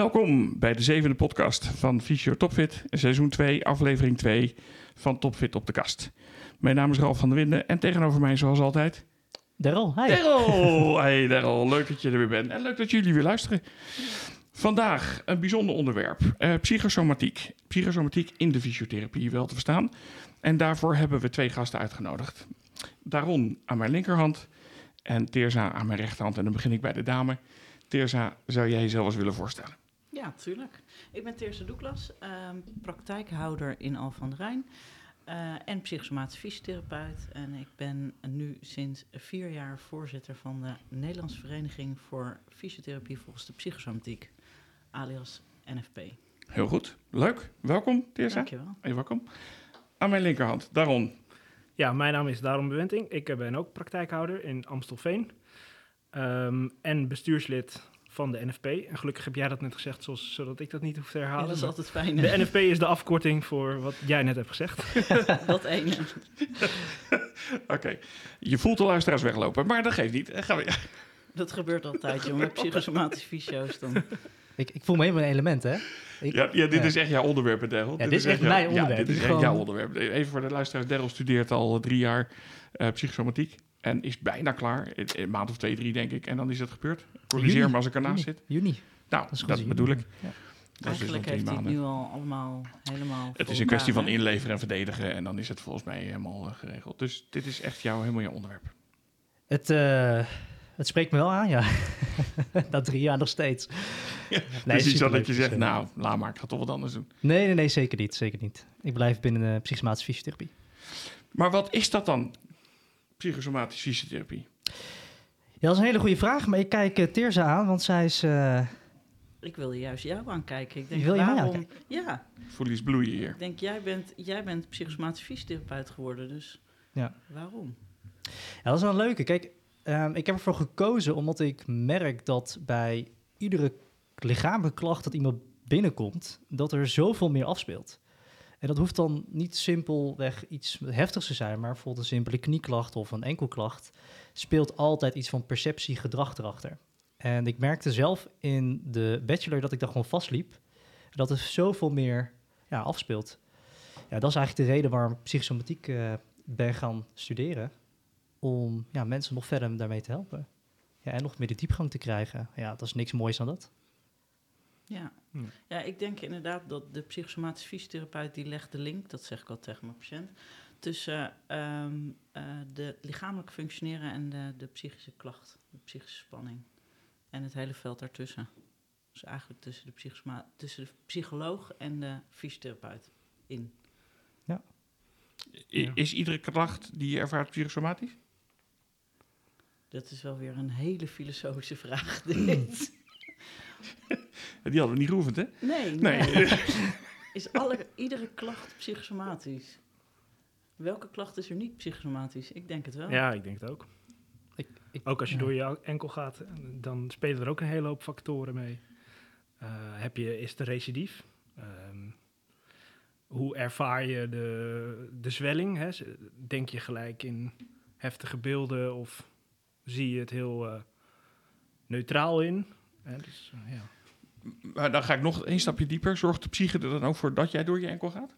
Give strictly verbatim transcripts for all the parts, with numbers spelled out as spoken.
Welkom bij de zevende podcast van Fysio Topfit, seizoen twee, aflevering twee van Topfit op de kast. Mijn naam is Ralf van der Winden en tegenover mij zoals altijd... Daryl, hi. Daryl, hey Daryl, leuk dat je er weer bent en leuk dat jullie weer luisteren. Vandaag een bijzonder onderwerp, uh, psychosomatiek. Psychosomatiek in de fysiotherapie wel te verstaan. En daarvoor hebben we twee gasten uitgenodigd. Daron aan mijn linkerhand en Teersa aan mijn rechterhand. En dan begin ik bij de dame. Teersa, zou jij jezelf eens willen voorstellen? Ja, tuurlijk. Ik ben Teersa Douglas, uh, praktijkhouder in Al van der Rijn uh, en psychosomatisch fysiotherapeut. En ik ben nu sinds vier jaar voorzitter van de Nederlandse Vereniging voor Fysiotherapie volgens de Psychosomatiek, alias N F P. Heel goed, leuk. Welkom, Teersa. Dankjewel. Hey, welkom. Aan mijn linkerhand, Daron. Ja, mijn naam is Daron Bewenting. Ik ben ook praktijkhouder in Amstelveen um, en bestuurslid van de N F P. En gelukkig heb jij dat net gezegd, zoals, zodat ik dat niet hoef te herhalen. Ja, dat is altijd fijn. De N F P is de afkorting voor wat jij net hebt gezegd. Dat ene. Oké, okay. Je voelt de luisteraars weglopen, maar dat geeft niet. Gaan we... Dat gebeurt altijd, jongen. Psychosomatisch fysio's dan. Ik, ik voel me helemaal een element, hè? Ik, ja, ja, dit ja. is echt jouw onderwerp, Daryl. Ja, dit is echt jouw, mijn onderwerp. Ja, dit is echt Gewoon... jouw onderwerp. Even voor de luisteraars. Daryl studeert al drie jaar uh, psychosomatiek. En is bijna klaar. Een maand of twee, drie, denk ik. En dan is het gebeurd. Corrigeer me als ik ernaast juni, zit. Juni. Nou, dat, dat, dat bedoel ik. Ja. Dat Eigenlijk is heeft hij maanden. het nu al allemaal helemaal... Het is een kwestie van inleveren en verdedigen. En dan is het volgens mij helemaal uh, geregeld. Dus dit is echt jouw, helemaal jouw onderwerp. Het, uh, het spreekt me wel aan, ja. Na drie jaar nog steeds. Ja, nee, dus iets dat je zegt, nou, laat maar, ik ga toch wat anders doen. Nee, nee, nee, zeker niet. Zeker niet. Ik blijf binnen de psychosomatische fysiotherapie. Maar wat is dat dan, psychosomatische fysiotherapie? Ja, dat is een hele goede vraag, maar ik kijk uh, Teersa aan, want zij is... Uh... Ik wilde juist jou aankijken. Ik denk, Wil je waarom... mij aankijken? Ja. Voel iets bloeien hier. Ik denk, jij bent, jij bent psychosomatisch fysiotherapeut geworden, dus ja. waarom? Ja, dat is wel een leuke. Kijk, um, ik heb ervoor gekozen omdat ik merk dat bij iedere lichamelijke klacht dat iemand binnenkomt, dat er zoveel meer afspeelt. En dat hoeft dan niet simpelweg iets heftigs te zijn, maar bijvoorbeeld een simpele knieklacht of een enkelklacht speelt altijd iets van perceptie, gedrag erachter. En ik merkte zelf in de bachelor dat ik daar gewoon vastliep, dat er zoveel meer ja, afspeelt. Ja, dat is eigenlijk de reden waarom ik psychosomatiek uh, ben gaan studeren, om ja, mensen nog verder daarmee te helpen. Ja, en nog meer de diepgang te krijgen. Ja, dat is niks moois dan dat. Ja. Hmm. ja, ik denk inderdaad dat de psychosomatische fysiotherapeut die legt de link, dat zeg ik al tegen mijn patiënt, tussen uh, um, uh, de lichamelijk functioneren en de, de psychische klacht, de psychische spanning. En het hele veld daartussen. Dus eigenlijk tussen de, psychosoma- tussen de psycholoog en de fysiotherapeut in. Ja. I- is iedere klacht die je ervaart psychosomatisch? Dat is wel weer een hele filosofische vraag, dit. Die hadden we niet geoefend, hè? Nee, nee. nee. Is alle, iedere klacht psychosomatisch? Welke klacht is er niet psychosomatisch? Ik denk het wel. Ja, ik denk het ook. Ik, ik, ook als je ja. door je enkel gaat, dan spelen er ook een hele hoop factoren mee. Uh, heb je, is het een recidief? Um, hoe ervaar je de, de zwelling? Hè? Denk je gelijk in heftige beelden of zie je het heel uh, neutraal in? Hè? Dus, uh, ja. Maar dan ga ik nog één stapje dieper. Zorgt de psyche er dan ook voor dat jij door je enkel gaat?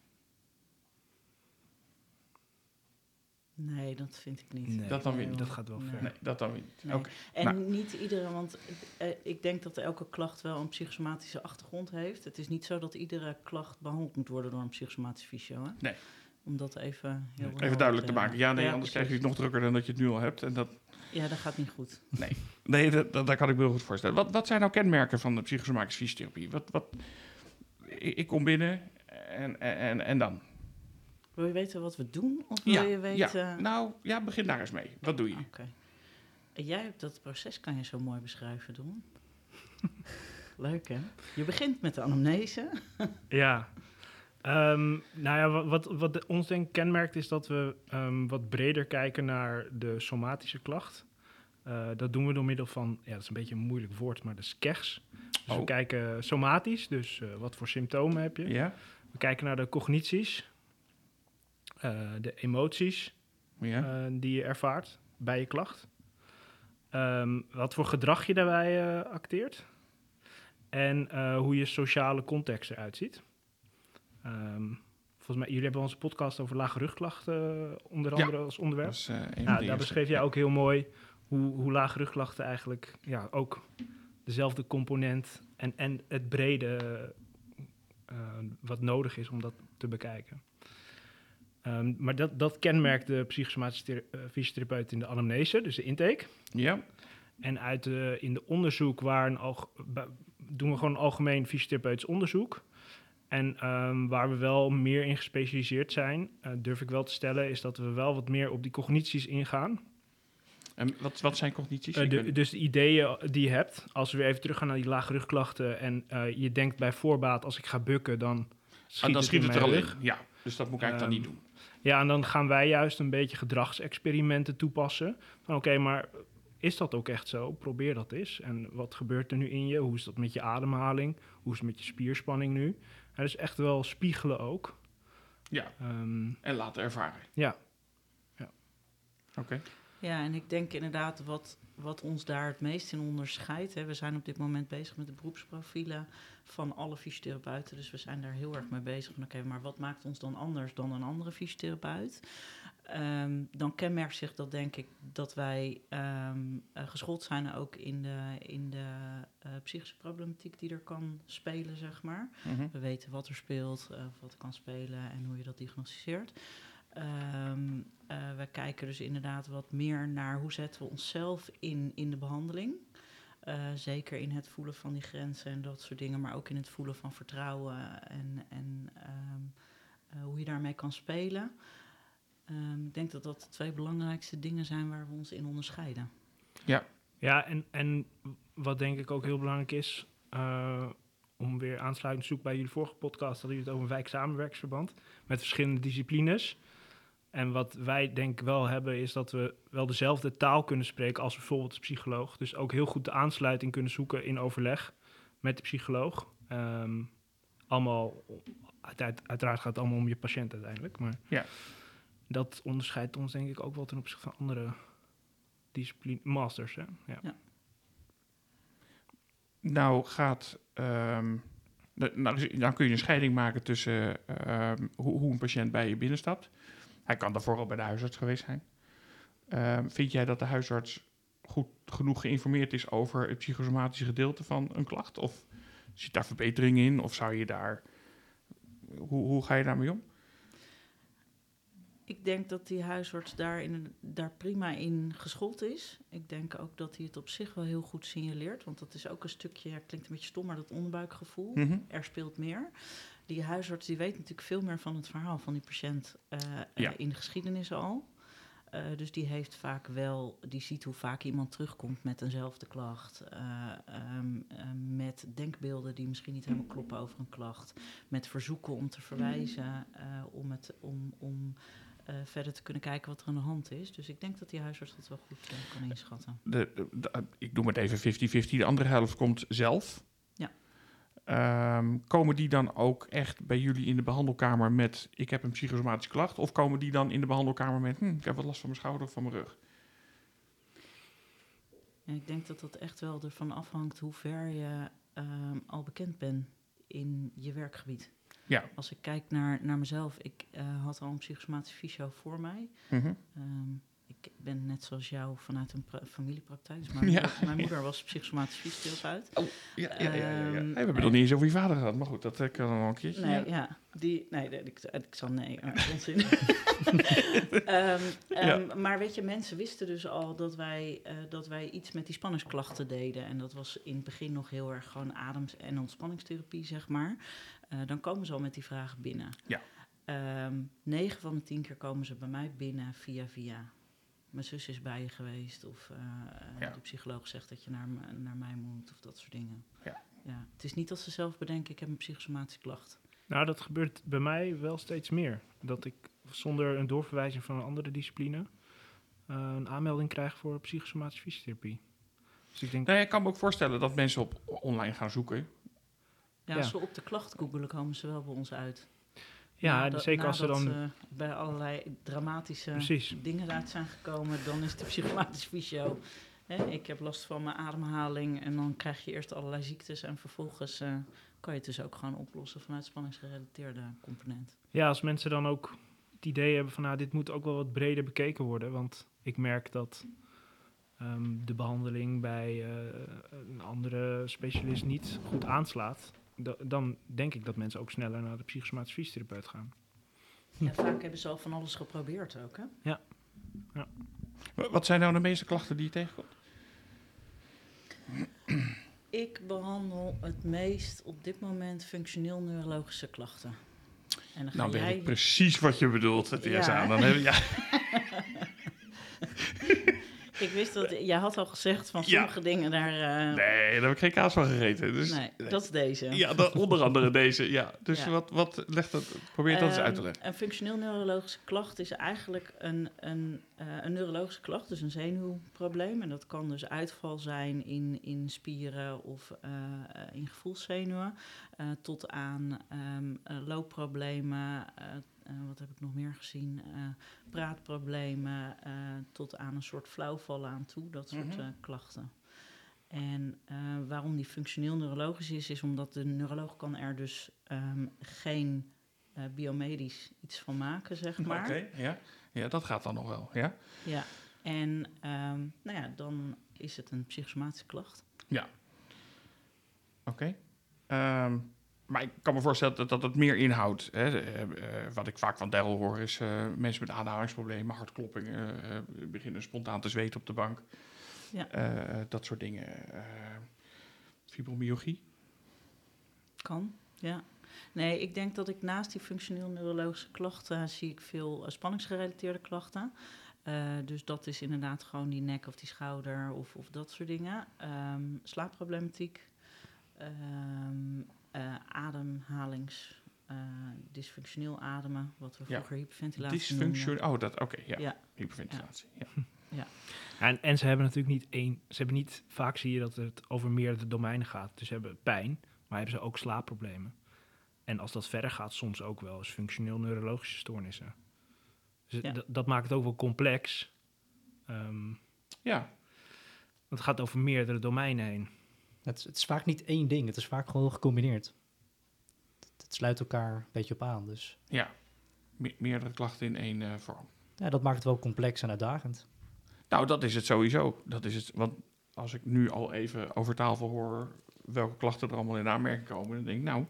Nee, dat vind ik niet. Nee, dat dan weer niet. Dat gaat wel nee. ver. Nee, dat dan weer niet. Nee. Okay. En nou. niet iedere, want uh, ik denk dat elke klacht wel een psychosomatische achtergrond heeft. Het is niet zo dat iedere klacht behandeld moet worden door een psychosomatisch fysio. Hè? Nee. Om dat even heel nee, Even duidelijk te maken. Ja, nee, ja, anders krijg je het nog drukker dan dat je het nu al hebt. En dat... Ja, dat gaat niet goed. Nee, nee dat, dat, dat kan ik me heel goed voorstellen. Wat, wat zijn nou kenmerken van de psychosomatische fysiotherapie? Wat, wat... Ik, ik kom binnen en, en, en dan... Wil je weten wat we doen? Of wil ja, je weten... ja, nou, ja, begin daar eens mee. Wat doe je? Oké. Okay. Jij hebt dat proces, kan je zo mooi beschrijven, Don? Leuk, hè? Je begint met de anamnese. Ja. Um, nou ja, wat, wat, wat ons denk ik kenmerkt is dat we um, wat breder kijken naar de somatische klacht. Uh, dat doen we door middel van, ja, dat is een beetje een moeilijk woord, maar de S C E G S. Dus oh. we kijken somatisch, dus uh, wat voor symptomen heb je. Ja. We kijken naar de cognities, uh, de emoties ja. uh, die je ervaart bij je klacht. Um, wat voor gedrag je daarbij uh, acteert. en uh, hoe je sociale context eruit ziet. Um, volgens mij, jullie hebben onze podcast over lage rugklachten uh, onder andere ja, als onderwerp. Dat is, uh, nou, daar beschreef jij ook heel mooi hoe, hoe lage rugklachten eigenlijk ja, ook dezelfde component en, en het brede uh, wat nodig is om dat te bekijken. Um, maar dat, dat kenmerkt de psychosomatische thera- uh, fysiotherapeut in de anamnese, dus de intake. Ja. En uit de, in de onderzoek waar een alg- doen we gewoon een algemeen fysiotherapeutisch onderzoek. En um, waar we wel meer in gespecialiseerd zijn, uh, durf ik wel te stellen, is dat we wel wat meer op die cognities ingaan. En wat, wat zijn cognities? Uh, de, dus de ideeën die je hebt, als we weer even teruggaan naar die lage rugklachten en uh, je denkt bij voorbaat, als ik ga bukken, dan schiet, oh, dan het, schiet in het er al rug. in. Ja, dus dat moet ik eigenlijk um, dan niet doen. Ja, en dan gaan wij juist een beetje gedragsexperimenten toepassen. Van oké, okay, maar is dat ook echt zo? Probeer dat eens. En wat gebeurt er nu in je? Hoe is dat met je ademhaling? Hoe is het met je spierspanning nu? Ja, dus echt wel spiegelen ook. Ja, um, en laten ervaren. Ja. ja. Oké. Okay. Ja, en ik denk inderdaad wat, wat ons daar het meest in onderscheidt. Hè, we zijn op dit moment bezig met de beroepsprofielen van alle fysiotherapeuten. Dus we zijn daar heel erg mee bezig. Oké, okay, maar wat maakt ons dan anders dan een andere fysiotherapeut? Um, dan kenmerkt zich dat, denk ik, dat wij um, uh, geschoold zijn ook in de, in de uh, psychische problematiek die er kan spelen, zeg maar. Mm-hmm. We weten wat er speelt, uh, wat er kan spelen en hoe je dat diagnosticeert. Um, uh, we kijken dus inderdaad wat meer naar hoe zetten we onszelf in, in de behandeling. Uh, zeker in het voelen van die grenzen en dat soort dingen, maar ook in het voelen van vertrouwen en, en um, uh, hoe je daarmee kan spelen. Um, ik denk dat dat de twee belangrijkste dingen zijn waar we ons in onderscheiden. Ja, ja en, en wat denk ik ook heel belangrijk is, uh, om weer aansluitend te zoeken bij jullie vorige podcast, hadden jullie het over een wijksamenwerksverband met verschillende disciplines. En wat wij denk ik wel hebben, is dat we wel dezelfde taal kunnen spreken als bijvoorbeeld de psycholoog. Dus ook heel goed de aansluiting kunnen zoeken in overleg met de psycholoog. Um, allemaal, uit, uiteraard gaat het allemaal om je patiënt uiteindelijk, maar ja. Dat onderscheidt ons denk ik ook wel ten opzichte van andere discipline masters. Hè? Ja. Ja. Nou gaat, um, de, nou, dan kun je een scheiding maken tussen um, hoe, hoe een patiënt bij je binnenstapt. Hij kan daarvoor al bij de huisarts geweest zijn. Um, vind jij dat de huisarts goed genoeg geïnformeerd is over het psychosomatische gedeelte van een klacht? Of zit daar verbetering in? Of zou je daar, hoe, hoe ga je daarmee om? Ik denk dat die huisarts daar, in, daar prima in geschoold is. Ik denk ook dat hij het op zich wel heel goed signaleert. Want dat is ook een stukje, ja, klinkt een beetje stom, maar dat onderbuikgevoel. Mm-hmm. Er speelt meer. Die huisarts die weet natuurlijk veel meer van het verhaal van die patiënt uh, ja. uh, in de geschiedenis al. Uh, dus die heeft vaak wel, die ziet hoe vaak iemand terugkomt met eenzelfde klacht. Uh, um, uh, met denkbeelden die misschien niet helemaal kloppen over een klacht. Met verzoeken om te verwijzen, uh, om het om... om Uh, verder te kunnen kijken wat er aan de hand is. Dus ik denk dat die huisarts dat wel goed uh, kan inschatten. De, de, de, ik noem het even vijftig-vijftig. De andere helft komt zelf. Ja. Um, komen die dan ook echt bij jullie in de behandelkamer met... ik heb een psychosomatische klacht? Of komen die dan in de behandelkamer met... Hm, ik heb wat last van mijn schouder of van mijn rug? Ja, ik denk dat dat echt wel ervan afhangt... hoe ver je um, al bekend bent in je werkgebied. Ja. Als ik kijk naar, naar mezelf, ik uh, had al een psychosomatische fysio voor mij. Mm-hmm. Um, ik ben net zoals jou vanuit een pra- familiepraktijk. Dus mijn, ja. moeder, mijn moeder was psychosomatisch fysiotherapeut. Oh, ja, ja, ja. ja, ja. Um, hey, we hebben nog niet eens over je vader gehad, maar goed, dat uh, kan nog een keertje. Nee, ja. ja. Die, nee, ik, ik zal nee, onzin. um, um, ja. Maar weet je, mensen wisten dus al dat wij, uh, dat wij iets met die spanningsklachten deden. En dat was in het begin nog heel erg gewoon adems- en ontspanningstherapie, zeg maar. Uh, dan komen ze al met die vragen binnen. Ja. Um, negen van de tien keer komen ze bij mij binnen via via. Mijn zus is bij je geweest of uh, ja. de psycholoog zegt dat je naar, naar mij moet of dat soort dingen. Ja. Ja. Het is niet dat ze zelf bedenken, ik heb een psychosomatische klacht. Nou, dat gebeurt bij mij wel steeds meer. Dat ik zonder een doorverwijzing van een andere discipline uh, een aanmelding krijg voor psychosomatische fysiotherapie. Dus ik denk... Nou, ik kan me ook voorstellen dat mensen op online gaan zoeken. Ja, als ja. we op de klacht googelen, komen ze wel bij ons uit. Ja, nadat, zeker als ze dan... Uh, bij allerlei dramatische Precies. dingen uit zijn gekomen, dan is de psychosomatische fysio Hè, ik heb last van mijn ademhaling en dan krijg je eerst allerlei ziektes en vervolgens uh, kan je het dus ook gewoon oplossen vanuit spanningsgerelateerde component. Ja, als mensen dan ook het idee hebben van nou, dit moet ook wel wat breder bekeken worden, want ik merk dat um, de behandeling bij uh, een andere specialist niet goed aanslaat, da- dan denk ik dat mensen ook sneller naar de psychosomatische fysiotherapeut gaan. Ja, vaak hebben ze al van alles geprobeerd ook, hè? Ja. ja. Wat zijn nou de meeste klachten die je tegenkomt? Ik behandel het meest op dit moment functioneel neurologische klachten. En dan ga Nou, jij... weet ik precies wat je bedoelt, het eerst Ja. aan. Dan heb, ja. Ik wist dat... Jij had al gezegd van Ja. sommige dingen daar... Uh... Nee, daar heb ik geen kaas van gegeten. Dus, nee, dat is deze. Ja, dat, onder andere deze. Ja. Dus Ja. wat, wat legt dat, probeer dat eens uit te Um, leggen. Een functioneel neurologische klacht is eigenlijk een, een, uh, een neurologische klacht, dus een zenuwprobleem. En dat kan dus uitval zijn in, in spieren of uh, in gevoelszenuwen. Uh, tot aan um, uh, loopproblemen, uh, uh, wat heb ik nog meer gezien? Uh, praatproblemen, uh, tot aan een soort flauwvallen aan toe, dat soort Mm-hmm. uh, klachten. En uh, waarom die functioneel neurologisch is, is omdat de neuroloog kan er dus um, geen uh, biomedisch iets van maken, zeg maar. Oké, okay, ja. ja, dat gaat dan nog wel, ja. Ja, en um, nou ja, dan is het een psychosomatische klacht. Ja. Oké. Okay. Um, maar ik kan me voorstellen dat, dat het meer inhoudt. Hè. Uh, uh, wat ik vaak van Daryl hoor is uh, mensen met ademhalingsproblemen, hartkloppingen, uh, beginnen spontaan te zweten op de bank. Ja. Uh, dat soort dingen. Uh, fibromyalgie? Kan, ja. Nee, ik denk dat ik naast die functioneel neurologische klachten zie ik veel uh, spanningsgerelateerde klachten. Uh, dus dat is inderdaad gewoon die nek of die schouder of, of dat soort dingen. Um, slaapproblematiek, um, uh, ademhalings... Uh, dysfunctioneel ademen, wat we vroeger ja. hyperventilatie Dysfunctioneel, noemden. oh, dat, oké, okay, ja. ja. Hyperventilatie, ja. ja. ja. En, en ze hebben natuurlijk niet één... Ze hebben niet... Vaak zie je dat het over meerdere domeinen gaat. Dus ze hebben pijn, maar hebben ze ook slaapproblemen. En als dat verder gaat, soms ook wel eens functioneel neurologische stoornissen. Dus ja. d- dat maakt het ook wel complex. Um, ja. Want het gaat over meerdere domeinen heen. Het, het is vaak niet één ding, het is vaak gewoon gecombineerd. Het sluit elkaar een beetje op aan, dus... Ja, Me- meerdere klachten in één uh, vorm. Ja, dat maakt het wel complex en uitdagend. Nou, dat is het sowieso. Dat is het, want als ik nu al even over tafel hoor welke klachten er allemaal in aanmerking komen, dan denk ik, nou...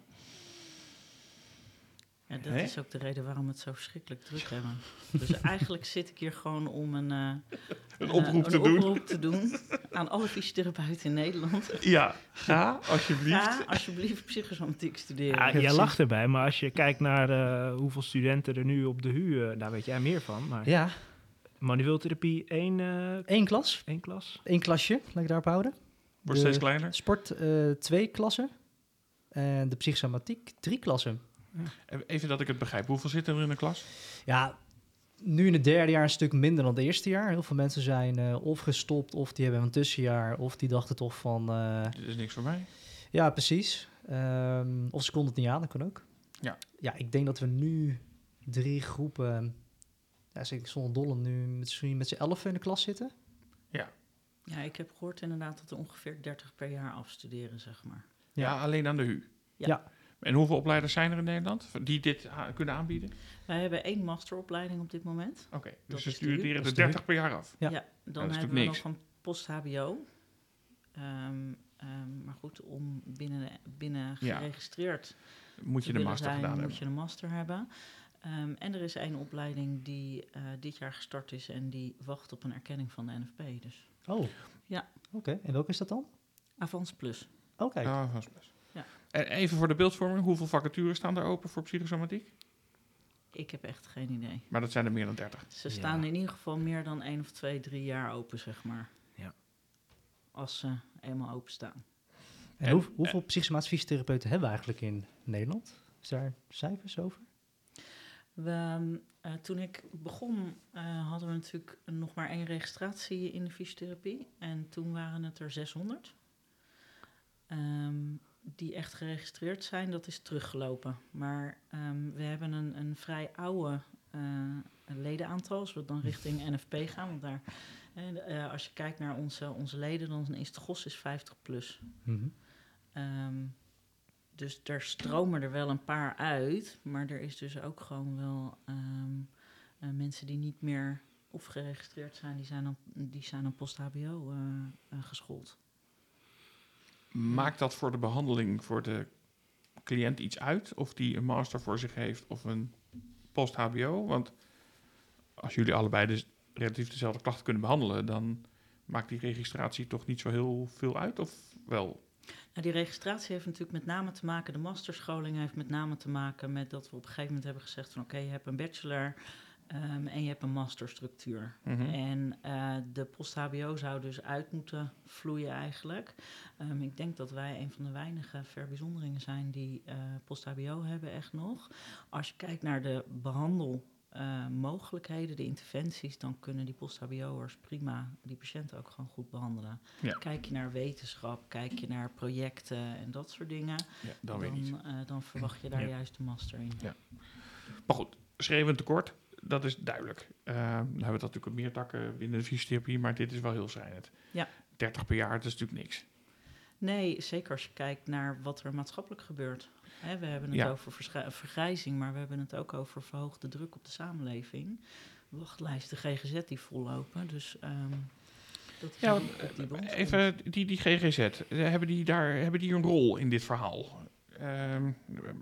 Ja, dat He? is ook de reden waarom we het zo verschrikkelijk druk hebben. Dus eigenlijk zit ik hier gewoon om een, uh, een oproep, uh, te, een doen. oproep te doen aan alle fysiotherapeuten in Nederland. Ja, ga alsjeblieft. Ga alsjeblieft psychosomatiek studeren. Ja, jij lacht erbij, maar als je kijkt naar uh, hoeveel studenten er nu op de H U, uh, daar weet jij meer van. Maar ja. Manueel therapie, één... Uh, Eén klas. Eén klas. Eén klasje, laat ik daarop houden. Wordt steeds kleiner. Sport uh, twee klassen. En de psychosomatiek drie klassen. Ja. Even dat ik het begrijp. Hoeveel zitten er in een klas? Ja, nu in het derde jaar een stuk minder dan het eerste jaar. Heel veel mensen zijn uh, of gestopt, of die hebben een tussenjaar, of die dachten toch van... Uh, Dit is niks voor mij. Ja, precies. Um, of ze konden het niet aan, dat kan ook. Ja. Ja, ik denk dat we nu drie groepen... Ja, ik zonder dolle nu misschien met z'n elf in de klas zitten. Ja. Ja, ik heb gehoord inderdaad dat er ongeveer dertig per jaar afstuderen, zeg maar. Ja, ja alleen aan de H U? Ja. ja. En hoeveel opleiders zijn er in Nederland die dit ha- kunnen aanbieden? Wij hebben één masteropleiding op dit moment. Oké, okay, dus ze studeren er dertig per jaar af? Ja, ja dan ja, hebben we niks. nog een post-H B O. Um, um, maar goed, om binnen, binnen geregistreerd ja. moet je de master zijn, gedaan moet hebben. je de master hebben. Um, en er is één opleiding die uh, dit jaar gestart is en die wacht op een erkenning van de N F P. Dus. Oh, ja. Oké, okay. En welke is dat dan? Avans Plus. Oké. Okay. Ah, Avans Plus. Ja. En even voor de beeldvorming, hoeveel vacatures staan er open voor psychosomatiek? Ik heb echt geen idee. Maar dat zijn er meer dan dertig? Ze staan ja. in ieder geval meer dan één of twee, drie jaar open, zeg maar. Ja. Als ze eenmaal openstaan. En, en hoe, hoeveel uh, psychosomatische fysiotherapeuten hebben we eigenlijk in Nederland? Is daar cijfers over? We, uh, toen ik begon uh, hadden we natuurlijk nog maar één registratie in de fysiotherapie. En toen waren het er zeshonderd. Um, die echt geregistreerd zijn, dat is teruggelopen. Maar um, we hebben een, een vrij oude uh, ledenaantal, als we dan richting N F P gaan. Want daar, uh, als je kijkt naar onze, onze leden, dan is de G O S is vijftig plus. Mm-hmm. Um, dus er stromen er wel een paar uit, maar er is dus ook gewoon wel um, uh, mensen die niet meer of geregistreerd zijn, die zijn dan, die zijn dan post-H B O uh, uh, geschoold. Maakt dat voor de behandeling voor de cliënt iets uit? Of die een master voor zich heeft of een post-H B O? Want als jullie allebei dus relatief dezelfde klachten kunnen behandelen, dan maakt die registratie toch niet zo heel veel uit, of wel? Nou, die registratie heeft natuurlijk met name te maken, de masterscholing heeft met name te maken met dat we op een gegeven moment hebben gezegd van oké, okay, je hebt een bachelor um, en je hebt een masterstructuur. Mm-hmm. En uh, de post-H B O zou dus uit moeten vloeien eigenlijk. Um, ik denk dat wij een van de weinige verbijzonderingen zijn die uh, post-H B O hebben echt nog. Als je kijkt naar de behandel Uh, mogelijkheden, de interventies, dan kunnen die post-H B O'ers prima die patiënten ook gewoon goed behandelen. Ja. Kijk je naar wetenschap, kijk je naar projecten en dat soort dingen, ja, dan, dan, niet. Uh, dan verwacht je daar ja. juist de master in. Ja. Maar goed, schreeuwend tekort, dat is duidelijk. Uh, dan hebben we dat natuurlijk op meer takken binnen de fysiotherapie, maar dit is wel heel schrijnend. Ja. dertig per jaar, dat is natuurlijk niks. Nee, zeker als je kijkt naar wat er maatschappelijk gebeurt. Hè, we hebben het ja. over verschri- vergrijzing, maar we hebben het ook over verhoogde druk op de samenleving. Wachtlijsten G G Z die vollopen, dus um, dat is ja, een die bij ons even komt. die, die G G Z, hebben die, daar, hebben die een rol in dit verhaal? Um,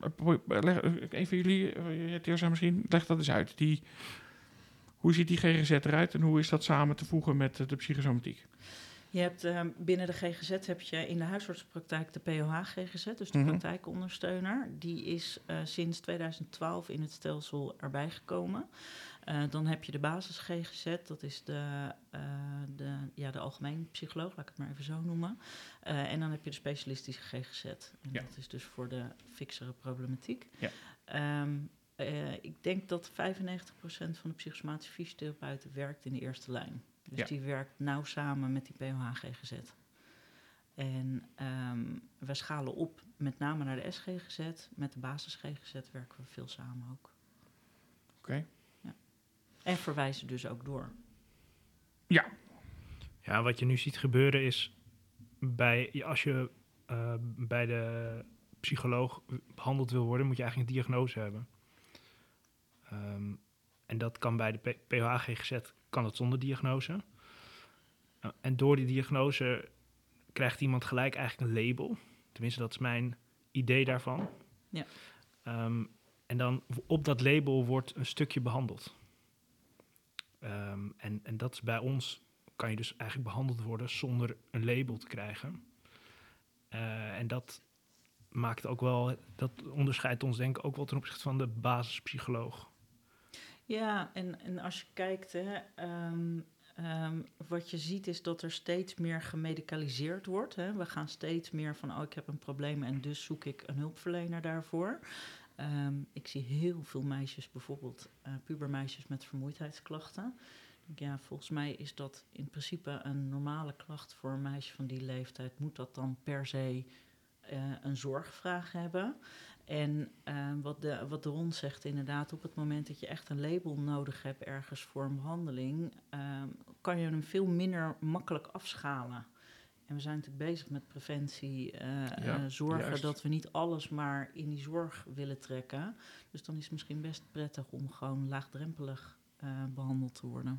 even jullie, Teersa misschien, leg dat eens uit. Die, hoe ziet die G G Z eruit en hoe is dat samen te voegen met de psychosomatiek? Je hebt uh, binnen de G G Z heb je in de huisartsenpraktijk de P O H G G Z, dus de mm-hmm. praktijkondersteuner. Die is uh, sinds tweeduizend twaalf in het stelsel erbij gekomen. Uh, dan heb je de basis G G Z, dat is de, uh, de, ja, de algemeen psycholoog, laat ik het maar even zo noemen. Uh, en dan heb je de specialistische G G Z. En ja. dat is dus voor de fixere problematiek. Ja. Um, uh, ik denk dat vijfennegentig procent van de psychosomatische fysiotherapeuten werkt in de eerste lijn. Dus ja. die werkt nauw samen met die P O H G G Z. En um, we schalen op met name naar de S G G Z. Met de basis G G Z werken we veel samen ook. Oké. Okay. Ja. En verwijzen dus ook door. Ja. Ja, wat je nu ziet gebeuren is, bij, als je uh, bij de psycholoog behandeld wil worden, moet je eigenlijk een diagnose hebben. Um, en dat kan bij de P- P O H G G Z, kan het zonder diagnose. Uh, en door die diagnose krijgt iemand gelijk eigenlijk een label. Tenminste, dat is mijn idee daarvan. Ja. Um, en dan op dat label wordt een stukje behandeld. Um, en, en dat is bij ons, kan je dus eigenlijk behandeld worden zonder een label te krijgen. Uh, en dat maakt ook wel, dat onderscheidt ons denk ik ook wel ten opzichte van de basispsycholoog. Ja, en, en als je kijkt, hè, um, um, wat je ziet is dat er steeds meer gemedicaliseerd wordt. Hè. We gaan steeds meer van, oh, ik heb een probleem en dus zoek ik een hulpverlener daarvoor. Um, ik zie heel veel meisjes, bijvoorbeeld uh, pubermeisjes met vermoeidheidsklachten. Ja, volgens mij is dat in principe een normale klacht voor een meisje van die leeftijd. Moet dat dan per se uh, een zorgvraag hebben? En uh, wat, de, wat de Ron zegt inderdaad, op het moment dat je echt een label nodig hebt ergens voor een behandeling, uh, kan je hem veel minder makkelijk afschalen. En we zijn natuurlijk bezig met preventie, uh, ja, uh, zorgen juist. Dat we niet alles maar in die zorg willen trekken. Dus dan is het misschien best prettig om gewoon laagdrempelig uh, behandeld te worden.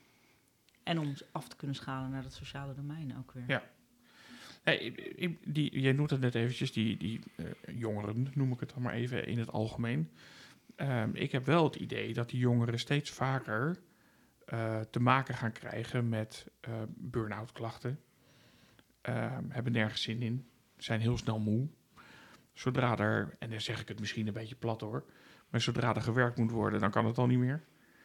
En om af te kunnen schalen naar het sociale domein ook weer. Ja. Hey, die, jij noemt het net eventjes, die, die uh, jongeren, noem ik het dan maar even in het algemeen. Um, ik heb wel het idee dat die jongeren steeds vaker uh, te maken gaan krijgen met uh, burn-out klachten. Uh, hebben nergens zin in, zijn heel snel moe. Zodra er, en dan zeg ik het misschien een beetje plat hoor, maar zodra er gewerkt moet worden, dan kan het al niet meer.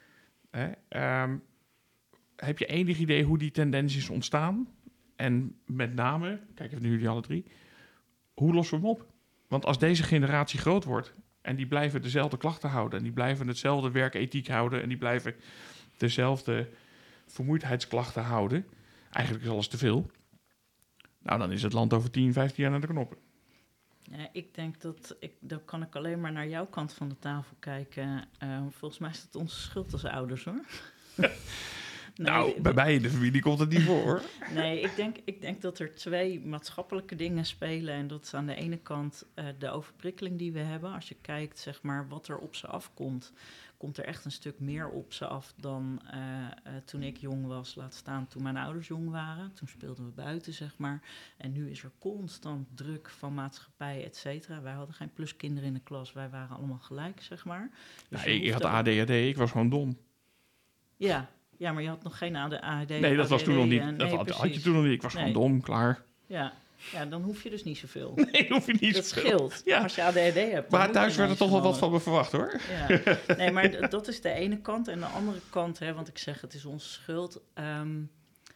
Eh, um, heb je enig idee hoe die tendens is ontstaan? En met name, kijk even naar jullie alle drie, hoe lossen we hem op? Want als deze generatie groot wordt en die blijven dezelfde klachten houden, en die blijven hetzelfde werkethiek houden, en die blijven dezelfde vermoeidheidsklachten houden, eigenlijk is alles te veel. Nou, dan is het land over tien, vijftien jaar naar de knoppen. Ja, ik denk dat, ik, dan kan ik alleen maar naar jouw kant van de tafel kijken. Uh, volgens mij is het onze schuld als ouders, hoor. nee, nou, bij mij in de familie komt het niet voor, hoor. Nee, ik denk, ik denk dat er twee maatschappelijke dingen spelen. En dat is aan de ene kant uh, de overprikkeling die we hebben. Als je kijkt, zeg maar, wat er op ze afkomt, komt er echt een stuk meer op ze af dan uh, uh, toen ik jong was. Laat staan toen mijn ouders jong waren. Toen speelden we buiten, zeg maar. En nu is er constant druk van maatschappij, et cetera. Wij hadden geen pluskinderen in de klas. Wij waren allemaal gelijk, zeg maar. Dus nou, ik had A D H D, ik was gewoon dom. Ja, ja, maar je had nog geen A D H D. Nee, dat was toen nog niet. Nee, dat had, had je toen nog niet. Ik was nee. gewoon dom, klaar. Ja. Ja, dan hoef je dus niet zoveel. Nee, hoef je niet dat zoveel. scheelt. Ja. Als je A D H D hebt. Maar thuis werd er toch wel wat van me verwacht, hoor. Ja. Nee, maar d- dat is de ene kant. En de andere kant, hè, want ik zeg het is onze schuld. Um,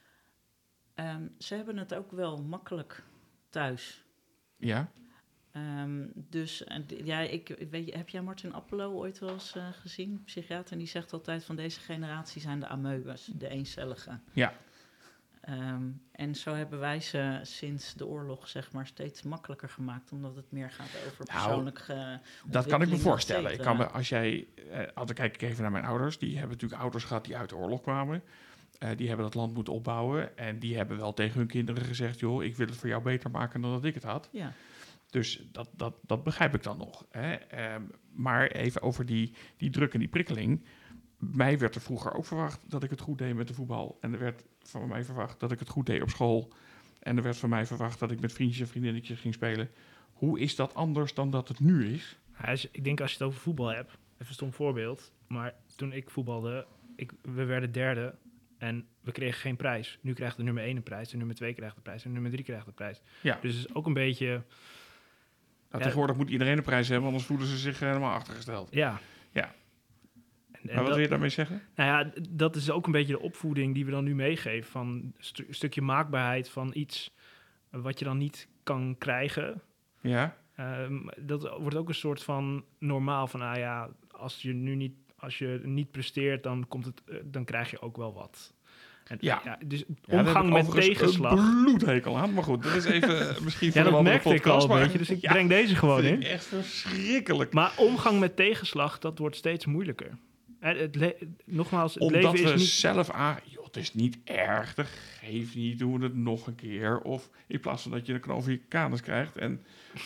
um, ze hebben het ook wel makkelijk thuis. Ja. Um, dus uh, d- ja, ik, weet je, heb jij Martin Appelo ooit wel eens uh, gezien? Psychiater, en die zegt altijd van deze generatie zijn de amoebas, de eencellige. Ja. Um, en zo hebben wij ze sinds de oorlog, zeg maar, steeds makkelijker gemaakt, omdat het meer gaat over persoonlijk nou, dat kan ik me voorstellen. Ik kan me, als jij, uh, altijd kijk ik even naar mijn ouders. Die hebben natuurlijk ouders gehad die uit de oorlog kwamen. Uh, die hebben dat land moeten opbouwen. En die hebben wel tegen hun kinderen gezegd, joh, ik wil het voor jou beter maken dan dat ik het had. Ja. Dus dat, dat, dat begrijp ik dan nog. Hè. Um, maar even over die, die druk en die prikkeling. Mij werd er vroeger ook verwacht dat ik het goed deed met de voetbal. En er werd van mij verwacht dat ik het goed deed op school. En er werd van mij verwacht dat ik met vriendjes en vriendinnetjes ging spelen. Hoe is dat anders dan dat het nu is? Ja, ik denk als je het over voetbal hebt, even een stom voorbeeld. Maar toen ik voetbalde, ik, we werden derde en we kregen geen prijs. Nu krijgt de nummer één een prijs, de nummer twee krijgt de prijs en de nummer drie krijgt de prijs. Ja. Dus het is ook een beetje... Nou, ja, tegenwoordig moet iedereen een prijs hebben, anders voelen ze zich helemaal achtergesteld. Ja. Ja. En, en maar wat dat, wil je daarmee zeggen? Nou ja, dat is ook een beetje de opvoeding die we dan nu meegeven. Van een stu- stukje maakbaarheid van iets wat je dan niet kan krijgen. Ja. Um, dat wordt ook een soort van normaal van, ah ja, als je nu niet, als je niet presteert, dan komt het, uh, dan krijg je ook wel wat. En, ja. ja, dus ja, omgang met tegenslag. Een bloedhekel aan, maar goed, dat is even misschien voor ja, dat merkte ik al een beetje, dus ik ja, breng deze gewoon in. Echt verschrikkelijk. Maar omgang met tegenslag, dat wordt steeds moeilijker. En het le- nogmaals, het Omdat leven is we niet... zelf aan, joh, het is niet erg, dat geeft niet, doen we het nog een keer. Of in plaats van dat je een knoop in je kanus krijgt. En...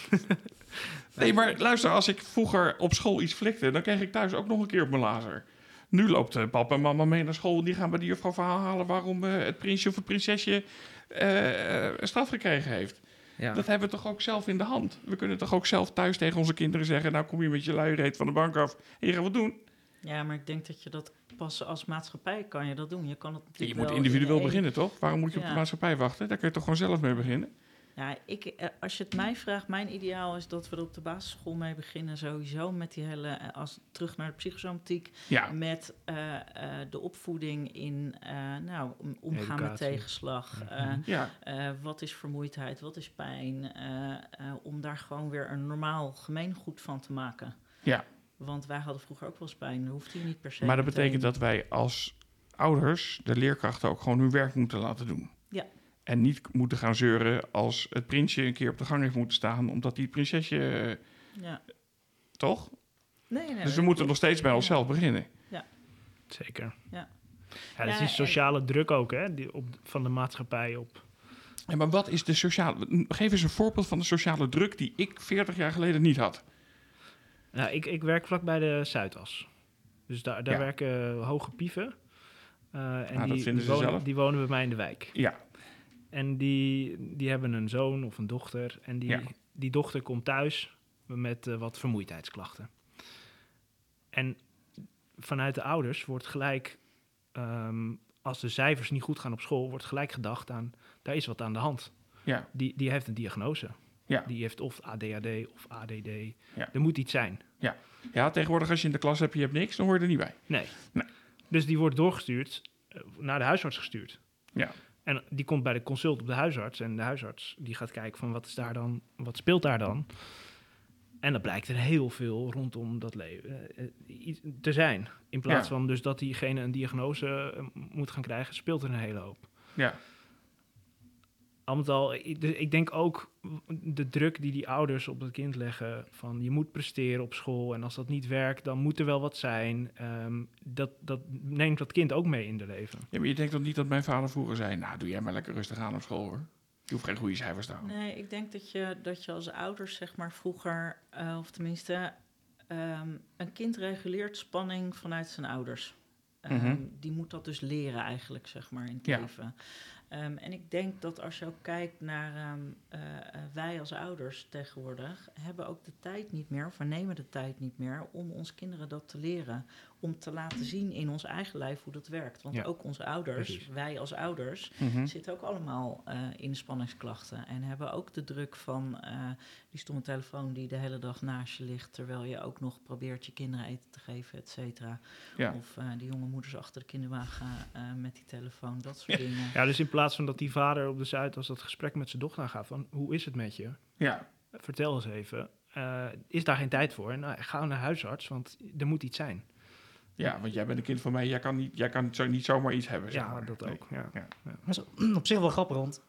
nee, maar luister, als ik vroeger op school iets flikte, dan kreeg ik thuis ook nog een keer op mijn lazer. Nu loopt uh, papa en mama mee naar school en die gaan bij die juffrouw verhaal halen waarom uh, het prinsje of het prinsesje uh, een straf gekregen heeft. Ja. Dat hebben we toch ook zelf in de hand. We kunnen toch ook zelf thuis tegen onze kinderen zeggen, nou kom je met je luie reet van de bank af en je gaat wat doen. Ja, maar ik denk dat je dat pas als maatschappij kan je dat doen. Je kan het natuurlijk Je moet wel individueel in beginnen, toch? Waarom moet je ja. op de maatschappij wachten? Daar kun je toch gewoon zelf mee beginnen? Ja, ik, als je het mij vraagt, mijn ideaal is dat we er op de basisschool mee beginnen. Sowieso met die hele, als terug naar de psychosomatiek. Ja. Met uh, uh, de opvoeding in, uh, nou, omgaan Educatie. met tegenslag. Uh, Mm-hmm. Ja. Uh, wat is vermoeidheid, wat is pijn? Uh, uh, om daar gewoon weer een normaal gemeengoed van te maken. Ja. Want wij hadden vroeger ook wel eens pijn. Dat hoeft hier niet per se. Maar dat meteen. betekent dat wij als ouders de leerkrachten ook gewoon hun werk moeten laten doen. Ja. En niet moeten gaan zeuren als het prinsje een keer op de gang heeft moeten staan, omdat die het prinsesje... Ja. Toch? Nee, nee. Dus we moeten nog steeds bij onszelf beginnen. Ja. Zeker. Ja. Ja, dat is Ja, die sociale en... druk ook, hè, die op, van de maatschappij op. En maar wat is de sociale... Geef eens een voorbeeld van de sociale druk die ik veertig jaar geleden niet had. Nou, ik, ik werk vlak bij de Zuidas. Dus daar, daar Ja. werken hoge pieven. Uh, en Ah, dat die, vinden die, ze wonen, zelf? die wonen bij mij in de wijk. Ja. En die, die hebben een zoon of een dochter. En die, Ja. die dochter komt thuis met uh, wat vermoeidheidsklachten. En vanuit de ouders wordt gelijk... Um, als de cijfers niet goed gaan op school, wordt gelijk gedacht aan... daar is wat aan de hand. Ja. Die, die heeft een diagnose. Ja. Die heeft of A D H D of A D D. Ja. Er moet iets zijn. Ja. Ja, tegenwoordig als je in de klas hebt, je hebt niks, dan hoor je er niet bij. Nee. Nee. Dus die wordt doorgestuurd, uh, naar de huisarts gestuurd. Ja. En die komt bij de consult op de huisarts. En de huisarts die gaat kijken van wat is daar dan, wat speelt daar dan? En dan blijkt er heel veel rondom dat leven uh, te zijn. In plaats ja. van dus dat diegene een diagnose uh, moet gaan krijgen, speelt er een hele hoop. Ja. al met al, ik, ik denk ook de druk die die ouders op het kind leggen, van je moet presteren op school en als dat niet werkt, dan moet er wel wat zijn. Um, dat, dat neemt dat kind ook mee in de leven. Ja, maar je denkt toch niet dat mijn vader vroeger zei, nou, doe jij maar lekker rustig aan op school, hoor. Je hoeft geen goede cijfers te halen. Nee, ik denk dat je, dat je als ouders, zeg maar, vroeger, uh, of tenminste, um, een kind reguleert spanning vanuit zijn ouders. Um, mm-hmm. Die moet dat dus leren eigenlijk, zeg maar, in het ja. leven. Um, en ik denk dat als je ook kijkt naar um, uh, uh, wij als ouders tegenwoordig, hebben ook de tijd niet meer, of we nemen de tijd niet meer om onze kinderen dat te leren. Om te laten zien in ons eigen lijf hoe dat werkt. Want ja. ook onze ouders, Precies. wij als ouders, mm-hmm. zitten ook allemaal uh, in spanningsklachten. En hebben ook de druk van uh, die stomme telefoon die de hele dag naast je ligt, terwijl je ook nog probeert je kinderen eten te geven, et cetera. Ja. Of uh, die jonge moeders achter de kinderwagen uh, met die telefoon, dat soort ja. dingen. Ja, dus in plaats van dat die vader op de Zuidas dat gesprek met zijn dochter gaat van, hoe is het met je? Ja. Vertel eens even. Uh, is daar geen tijd voor? Nou, ga naar huisarts, want er moet iets zijn. Ja, want jij bent een kind van mij, jij kan niet, jij kan zo, niet zomaar iets hebben. Zeg ja, maar. dat ook. Ja. Ja. Ja. Dat is op zich wel grappig, want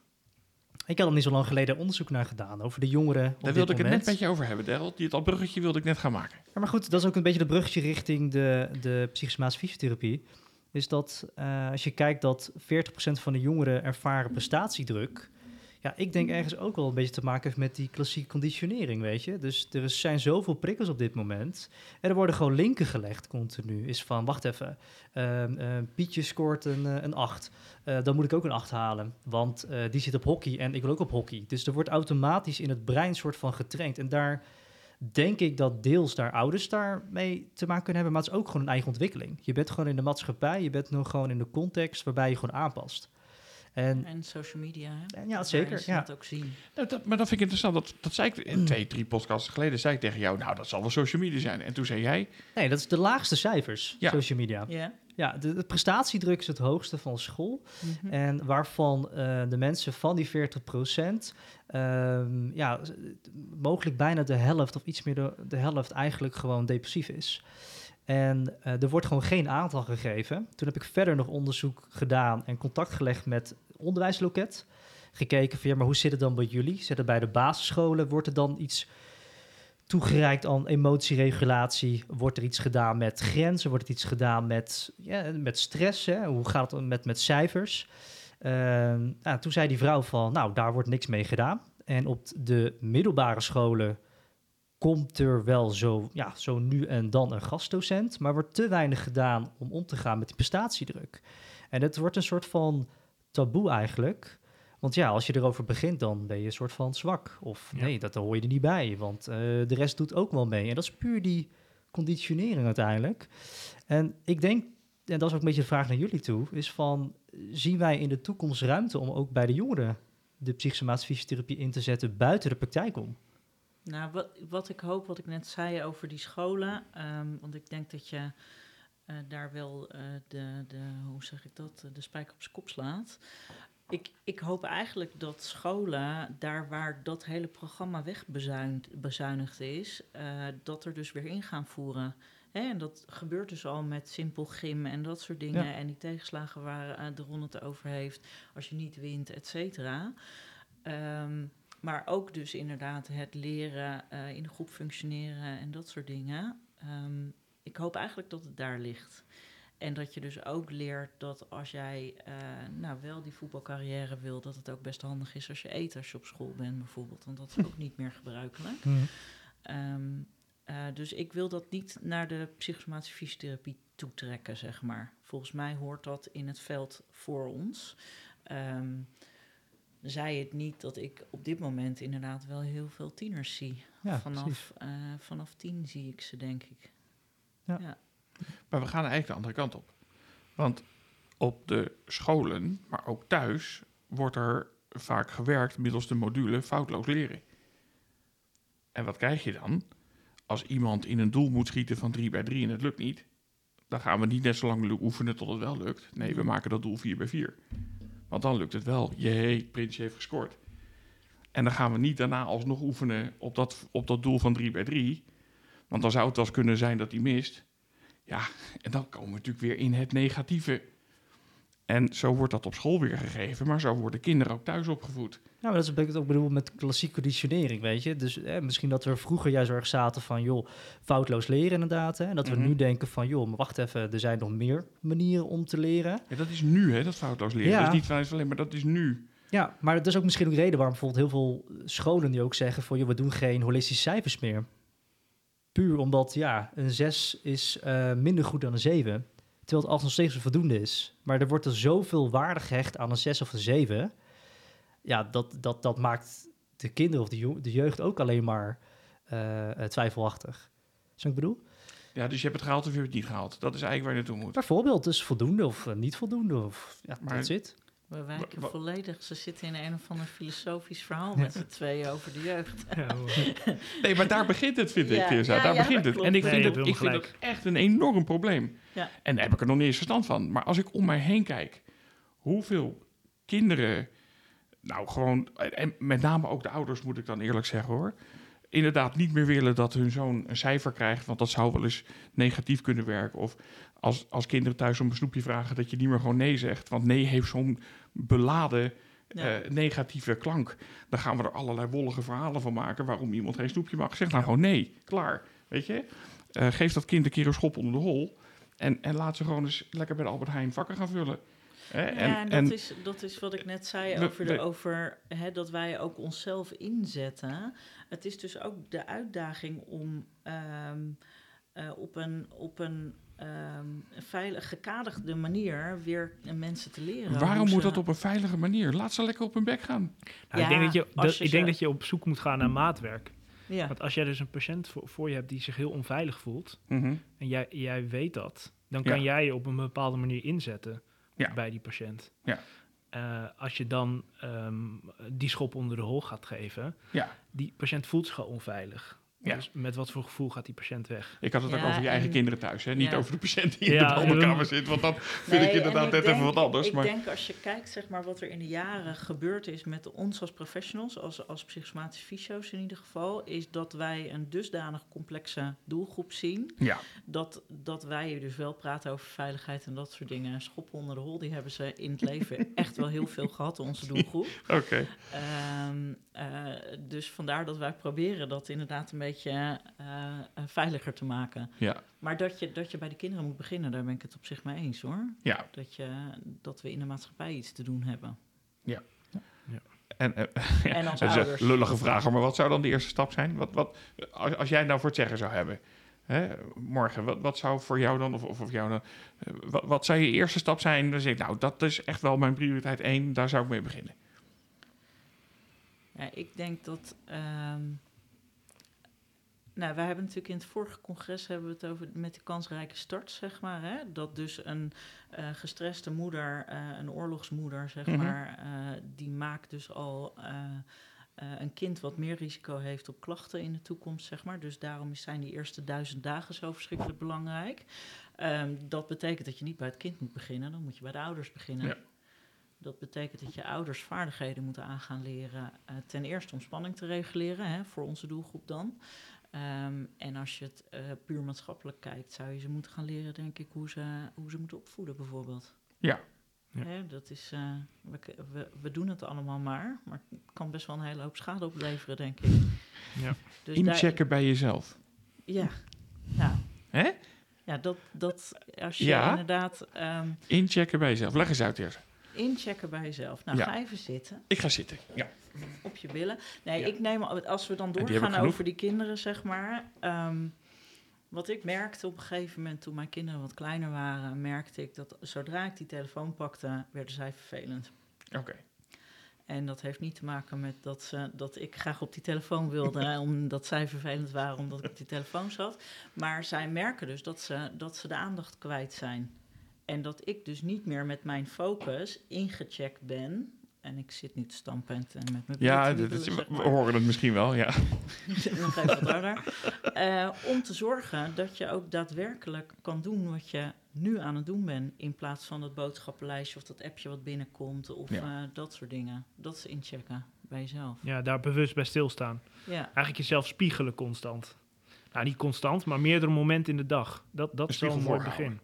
ik had er niet zo lang geleden onderzoek naar gedaan over de jongeren. Daar wilde ik het net met je over hebben, Daryl. Dat bruggetje wilde ik net gaan maken. Ja, maar goed, dat is ook een beetje de bruggetje richting de, de psychosomatische fysiotherapie. Is dat uh, als je kijkt dat veertig procent van de jongeren ervaren prestatiedruk. Ja, ik denk ergens ook wel een beetje te maken heeft met die klassieke conditionering, weet je. Dus er zijn zoveel prikkels op dit moment. En er worden gewoon linken gelegd continu. Is van, wacht even, uh, uh, Pietje scoort een, uh, een acht. Uh, dan moet ik ook een acht halen, want uh, die zit op hockey en ik wil ook op hockey. Dus er wordt automatisch in het brein soort van getraind. En daar denk ik dat deels daar ouders daarmee te maken kunnen hebben, maar het is ook gewoon een eigen ontwikkeling. Je bent gewoon in de maatschappij, je bent nog gewoon in de context waarbij je gewoon aanpast. En, en social media, hè? Ja, zeker. Ja. Dat ook zien. Nou, dat, maar dat vind ik interessant. Dat, dat zei ik in twee, drie podcasts geleden. Zei ik tegen jou, nou, dat zal wel social media zijn. En toen zei jij... Nee, dat is de laagste cijfers, ja. social media. Ja. Ja, de, de prestatiedruk is het hoogste van school. Mm-hmm. En waarvan uh, de mensen van die veertig procent... Um, ja, mogelijk bijna de helft of iets meer de, de helft eigenlijk gewoon depressief is. En uh, er wordt gewoon geen aantal gegeven. Toen heb ik verder nog onderzoek gedaan en contact gelegd met onderwijsloket. Gekeken van, ja, maar hoe zit het dan bij jullie? Zit het bij de basisscholen? Wordt er dan iets toegereikt aan emotieregulatie? Wordt er iets gedaan met grenzen? Wordt er iets gedaan met, ja, met stress? Hè? Hoe gaat het met, met cijfers? Uh, nou, toen zei die vrouw van, nou, daar wordt niks mee gedaan. En op de middelbare scholen komt er wel zo, ja, zo nu en dan een gastdocent, maar wordt te weinig gedaan om om te gaan met die prestatiedruk. En het wordt een soort van taboe eigenlijk. Want ja, als je erover begint, dan ben je een soort van zwak. Of ja. nee, dat hoor je er niet bij, want uh, de rest doet ook wel mee. En dat is puur die conditionering uiteindelijk. En ik denk, en dat is ook een beetje de vraag naar jullie toe, is van, zien wij in de toekomst ruimte om ook bij de jongeren de psychosomatische fysiotherapie in te zetten buiten de praktijk om? Nou, wat, wat ik hoop, wat ik net zei over die scholen, um, want ik denk dat je uh, daar wel uh, de, de, hoe zeg ik dat, de spijker op zijn kop slaat. Ik, ik hoop eigenlijk dat scholen, daar waar dat hele programma wegbezuinigd is, uh, dat er dus weer in gaan voeren. Hè, en dat gebeurt dus al met simpel gym en dat soort dingen. Ja. En die tegenslagen waar uh, de Ron het over heeft, als je niet wint, et cetera. Um, maar ook dus inderdaad het leren, uh, in de groep functioneren en dat soort dingen. Um, ik hoop eigenlijk dat het daar ligt. En dat je dus ook leert dat als jij uh, nou wel die voetbalcarrière wil, dat het ook best handig is als je eet als je op school bent bijvoorbeeld. Want dat is ook niet meer gebruikelijk. Mm. Um, uh, dus ik wil dat niet naar de psychosomatische fysiotherapie toetrekken, zeg maar. Volgens mij hoort dat in het veld voor ons. Um, Zij het niet dat ik op dit moment inderdaad wel heel veel tieners zie. Ja, vanaf, uh, vanaf tien zie ik ze, denk ik. Ja. Ja. Maar we gaan eigenlijk de andere kant op. Want op de scholen, maar ook thuis, wordt er vaak gewerkt middels de module foutloos leren. En wat krijg je dan? Als iemand in een doel moet schieten van drie bij drie en het lukt niet, dan gaan we niet net zo lang oefenen tot het wel lukt. Nee, we maken dat doel vier bij vier. Want dan lukt het wel. Jee, Prinsje heeft gescoord. En dan gaan we niet daarna alsnog oefenen op dat, op dat doel van drie bij drie. Want dan zou het wel eens kunnen zijn dat hij mist. Ja, en dan komen we natuurlijk weer in het negatieve. En zo wordt dat op school weer gegeven, maar zo worden kinderen ook thuis opgevoed. Nou, dat is wat ik ook bedoel met klassieke conditionering, weet je. Dus eh, misschien dat we vroeger juist erg zaten van, joh, foutloos leren inderdaad. Hè? En dat we Mm-hmm. nu denken van, joh, maar wacht even, er zijn nog meer manieren om te leren. Ja, dat is nu, hè, dat foutloos leren. Ja. Dat is niet vanuit alleen, maar dat is nu. Ja, maar dat is ook misschien een reden waarom bijvoorbeeld heel veel scholen die ook zeggen van, joh, we doen geen holistische cijfers meer. Puur omdat, ja, een zes is uh, minder goed dan een zeven. Terwijl het altijd nog steeds voldoende is. Maar er wordt er zoveel waarde gehecht aan een zes of een zeven. Ja, dat, dat, dat maakt de kinderen of de, jo- de jeugd ook alleen maar uh, twijfelachtig. Zo ik bedoel? Ja, dus je hebt het gehaald of je hebt het niet gehaald. Dat is eigenlijk waar je naartoe moet. Bijvoorbeeld, dus voldoende of uh, niet voldoende. Of, ja, Maar- dat zit. We wijken Wa- wa- volledig. Ze zitten in een of ander filosofisch verhaal met z'n tweeën over de jeugd. Ja, hoor. Nee, maar daar begint het, vind ik. Ja, Tirza. ja, daar ja, begint dat het. klopt. En ik Nee, vind, je het, hebt ik vind helemaal het echt een enorm probleem. Ja. En daar heb ik er nog niet eens verstand van. Maar als ik om mij heen kijk, hoeveel kinderen, nou gewoon, en met name ook de ouders moet ik dan eerlijk zeggen hoor, inderdaad niet meer willen dat hun zoon een cijfer krijgt, want dat zou wel eens negatief kunnen werken. Of als, als kinderen thuis om een snoepje vragen, dat je niet meer gewoon nee zegt. Want nee heeft zo'n beladen Ja. uh, negatieve klank. Dan gaan we er allerlei wollige verhalen van maken waarom iemand geen snoepje mag. Zeg nou gewoon nee, klaar. Weet je? Uh, geef dat kind een keer een schop onder de hol. En, en laat ze gewoon eens lekker bij de Albert Heijn vakken gaan vullen. Hè? En, Ja, en dat, en, is, dat is wat ik net zei We- over, de, we- over hè, dat wij ook onszelf inzetten. Het is dus ook de uitdaging om um, uh, op een, op een um, veilig, gekaderde manier weer mensen te leren. waarom hoe moet ze- dat op een veilige manier? Laat ze lekker op hun bek gaan. Nou, Ja, ik denk, dat je, als dat, je ik denk ze- dat je op zoek moet gaan naar maatwerk. Ja. Want als jij dus een patiënt voor, voor je hebt die zich heel onveilig voelt, Mhm. en jij, jij weet dat, dan Ja. kan jij je op een bepaalde manier inzetten Ja. bij die patiënt. Ja. Uh, als je dan um, die schop onder de hol gaat geven, Ja. die patiënt voelt zich al onveilig. Ja. Dus met wat voor gevoel gaat die patiënt weg? Ik had het ook Ja, over je eigen en- kinderen thuis. Hè? Niet Ja. over de patiënt die in Ja, de behandelkamer en- zit. Want dat vind Nee, ik en inderdaad ik net denk- even wat anders. Ik Maar denk als je kijkt zeg maar, wat er in de jaren gebeurd is met ons als professionals, als, als psychosomatische fysio's in ieder geval, is dat wij een dusdanig complexe doelgroep zien, ja, dat, dat wij dus wel praten over veiligheid en dat soort dingen. Schoppen onder de hol, die hebben ze in het leven echt wel heel veel gehad, onze doelgroep. oké. Ehm, uh, dus vandaar dat wij proberen dat inderdaad een beetje uh, uh, veiliger te maken. Ja, Maar dat je, dat je bij de kinderen moet beginnen, daar ben ik het op zich mee eens hoor. ja. Dat, je, dat we in de maatschappij iets te doen hebben. En, uh, ja, En als dat is ouders. een lullige vraag, maar wat zou dan de eerste stap zijn? Wat, wat, als, als jij het nou voor het zeggen zou hebben, hè, morgen, wat, wat zou voor jou dan, of, of, of jou dan, uh, wat, wat zou je eerste stap zijn? Dan zeg ik, nou, dat is echt wel mijn prioriteit één, daar zou ik mee beginnen. Ja, ik denk dat... Um, nou, wij hebben natuurlijk in het vorige congres hebben we het over met de kansrijke start, zeg maar. Hè? Dat dus een uh, gestreste moeder, uh, een oorlogsmoeder, zeg Mhm. maar, uh, die maakt dus al uh, uh, een kind wat meer risico heeft op klachten in de toekomst, zeg maar. Dus daarom zijn die eerste duizend dagen zo verschrikkelijk belangrijk. Um, dat betekent dat je niet bij het kind moet beginnen, dan moet je bij de ouders beginnen. Ja. Dat betekent dat je ouders vaardigheden moeten aan gaan leren. Uh, ten eerste om spanning te reguleren, hè, voor onze doelgroep dan. Um, en als je het uh, puur maatschappelijk kijkt, zou je ze moeten gaan leren, denk ik, hoe ze, hoe ze moeten opvoeden bijvoorbeeld. Ja. Ja. Hè, dat is, uh, we, we, we doen het allemaal maar, maar het kan best wel een hele hoop schade opleveren, denk ik. Ja. Dus Inchecken daar, bij jezelf. ja, ja. Hè? Ja, dat, dat als je Ja. inderdaad um, Inchecken bij jezelf. Leg eens uit eerst. inchecken bij jezelf. Nou, Ja. ga even zitten. Ik ga zitten. Ja. Op je billen. Nee, Ja. ik neem al- als we dan die heb ik doorgaan genoeg. over die kinderen, zeg maar. Um, wat ik merkte op een gegeven moment toen mijn kinderen wat kleiner waren, merkte ik dat zodra ik die telefoon pakte, werden zij vervelend. Oké. Okay. En dat heeft niet te maken met dat, ze, dat ik graag op die telefoon wilde, omdat zij vervelend waren omdat ik op die telefoon zat. Maar zij merken dus dat ze, dat ze de aandacht kwijt zijn. En dat ik dus niet meer met mijn focus ingecheckt ben. En ik zit nu te stampen en met mijn Ja, billen te dat is, wiebelen, we zeg maar. horen het misschien wel, ja. Nog even wat harder. Uh, om te zorgen dat je ook daadwerkelijk kan doen wat je nu aan het doen bent, in plaats van dat boodschappenlijstje of dat appje wat binnenkomt of Ja. uh, dat soort dingen. Dat is inchecken bij jezelf. Ja, daar bewust bij stilstaan. Ja. Eigenlijk jezelf spiegelen constant. Nou, niet constant, maar meerdere momenten in de dag. Dat, dat Een is wel een spiegel mooi voorhouden. begin.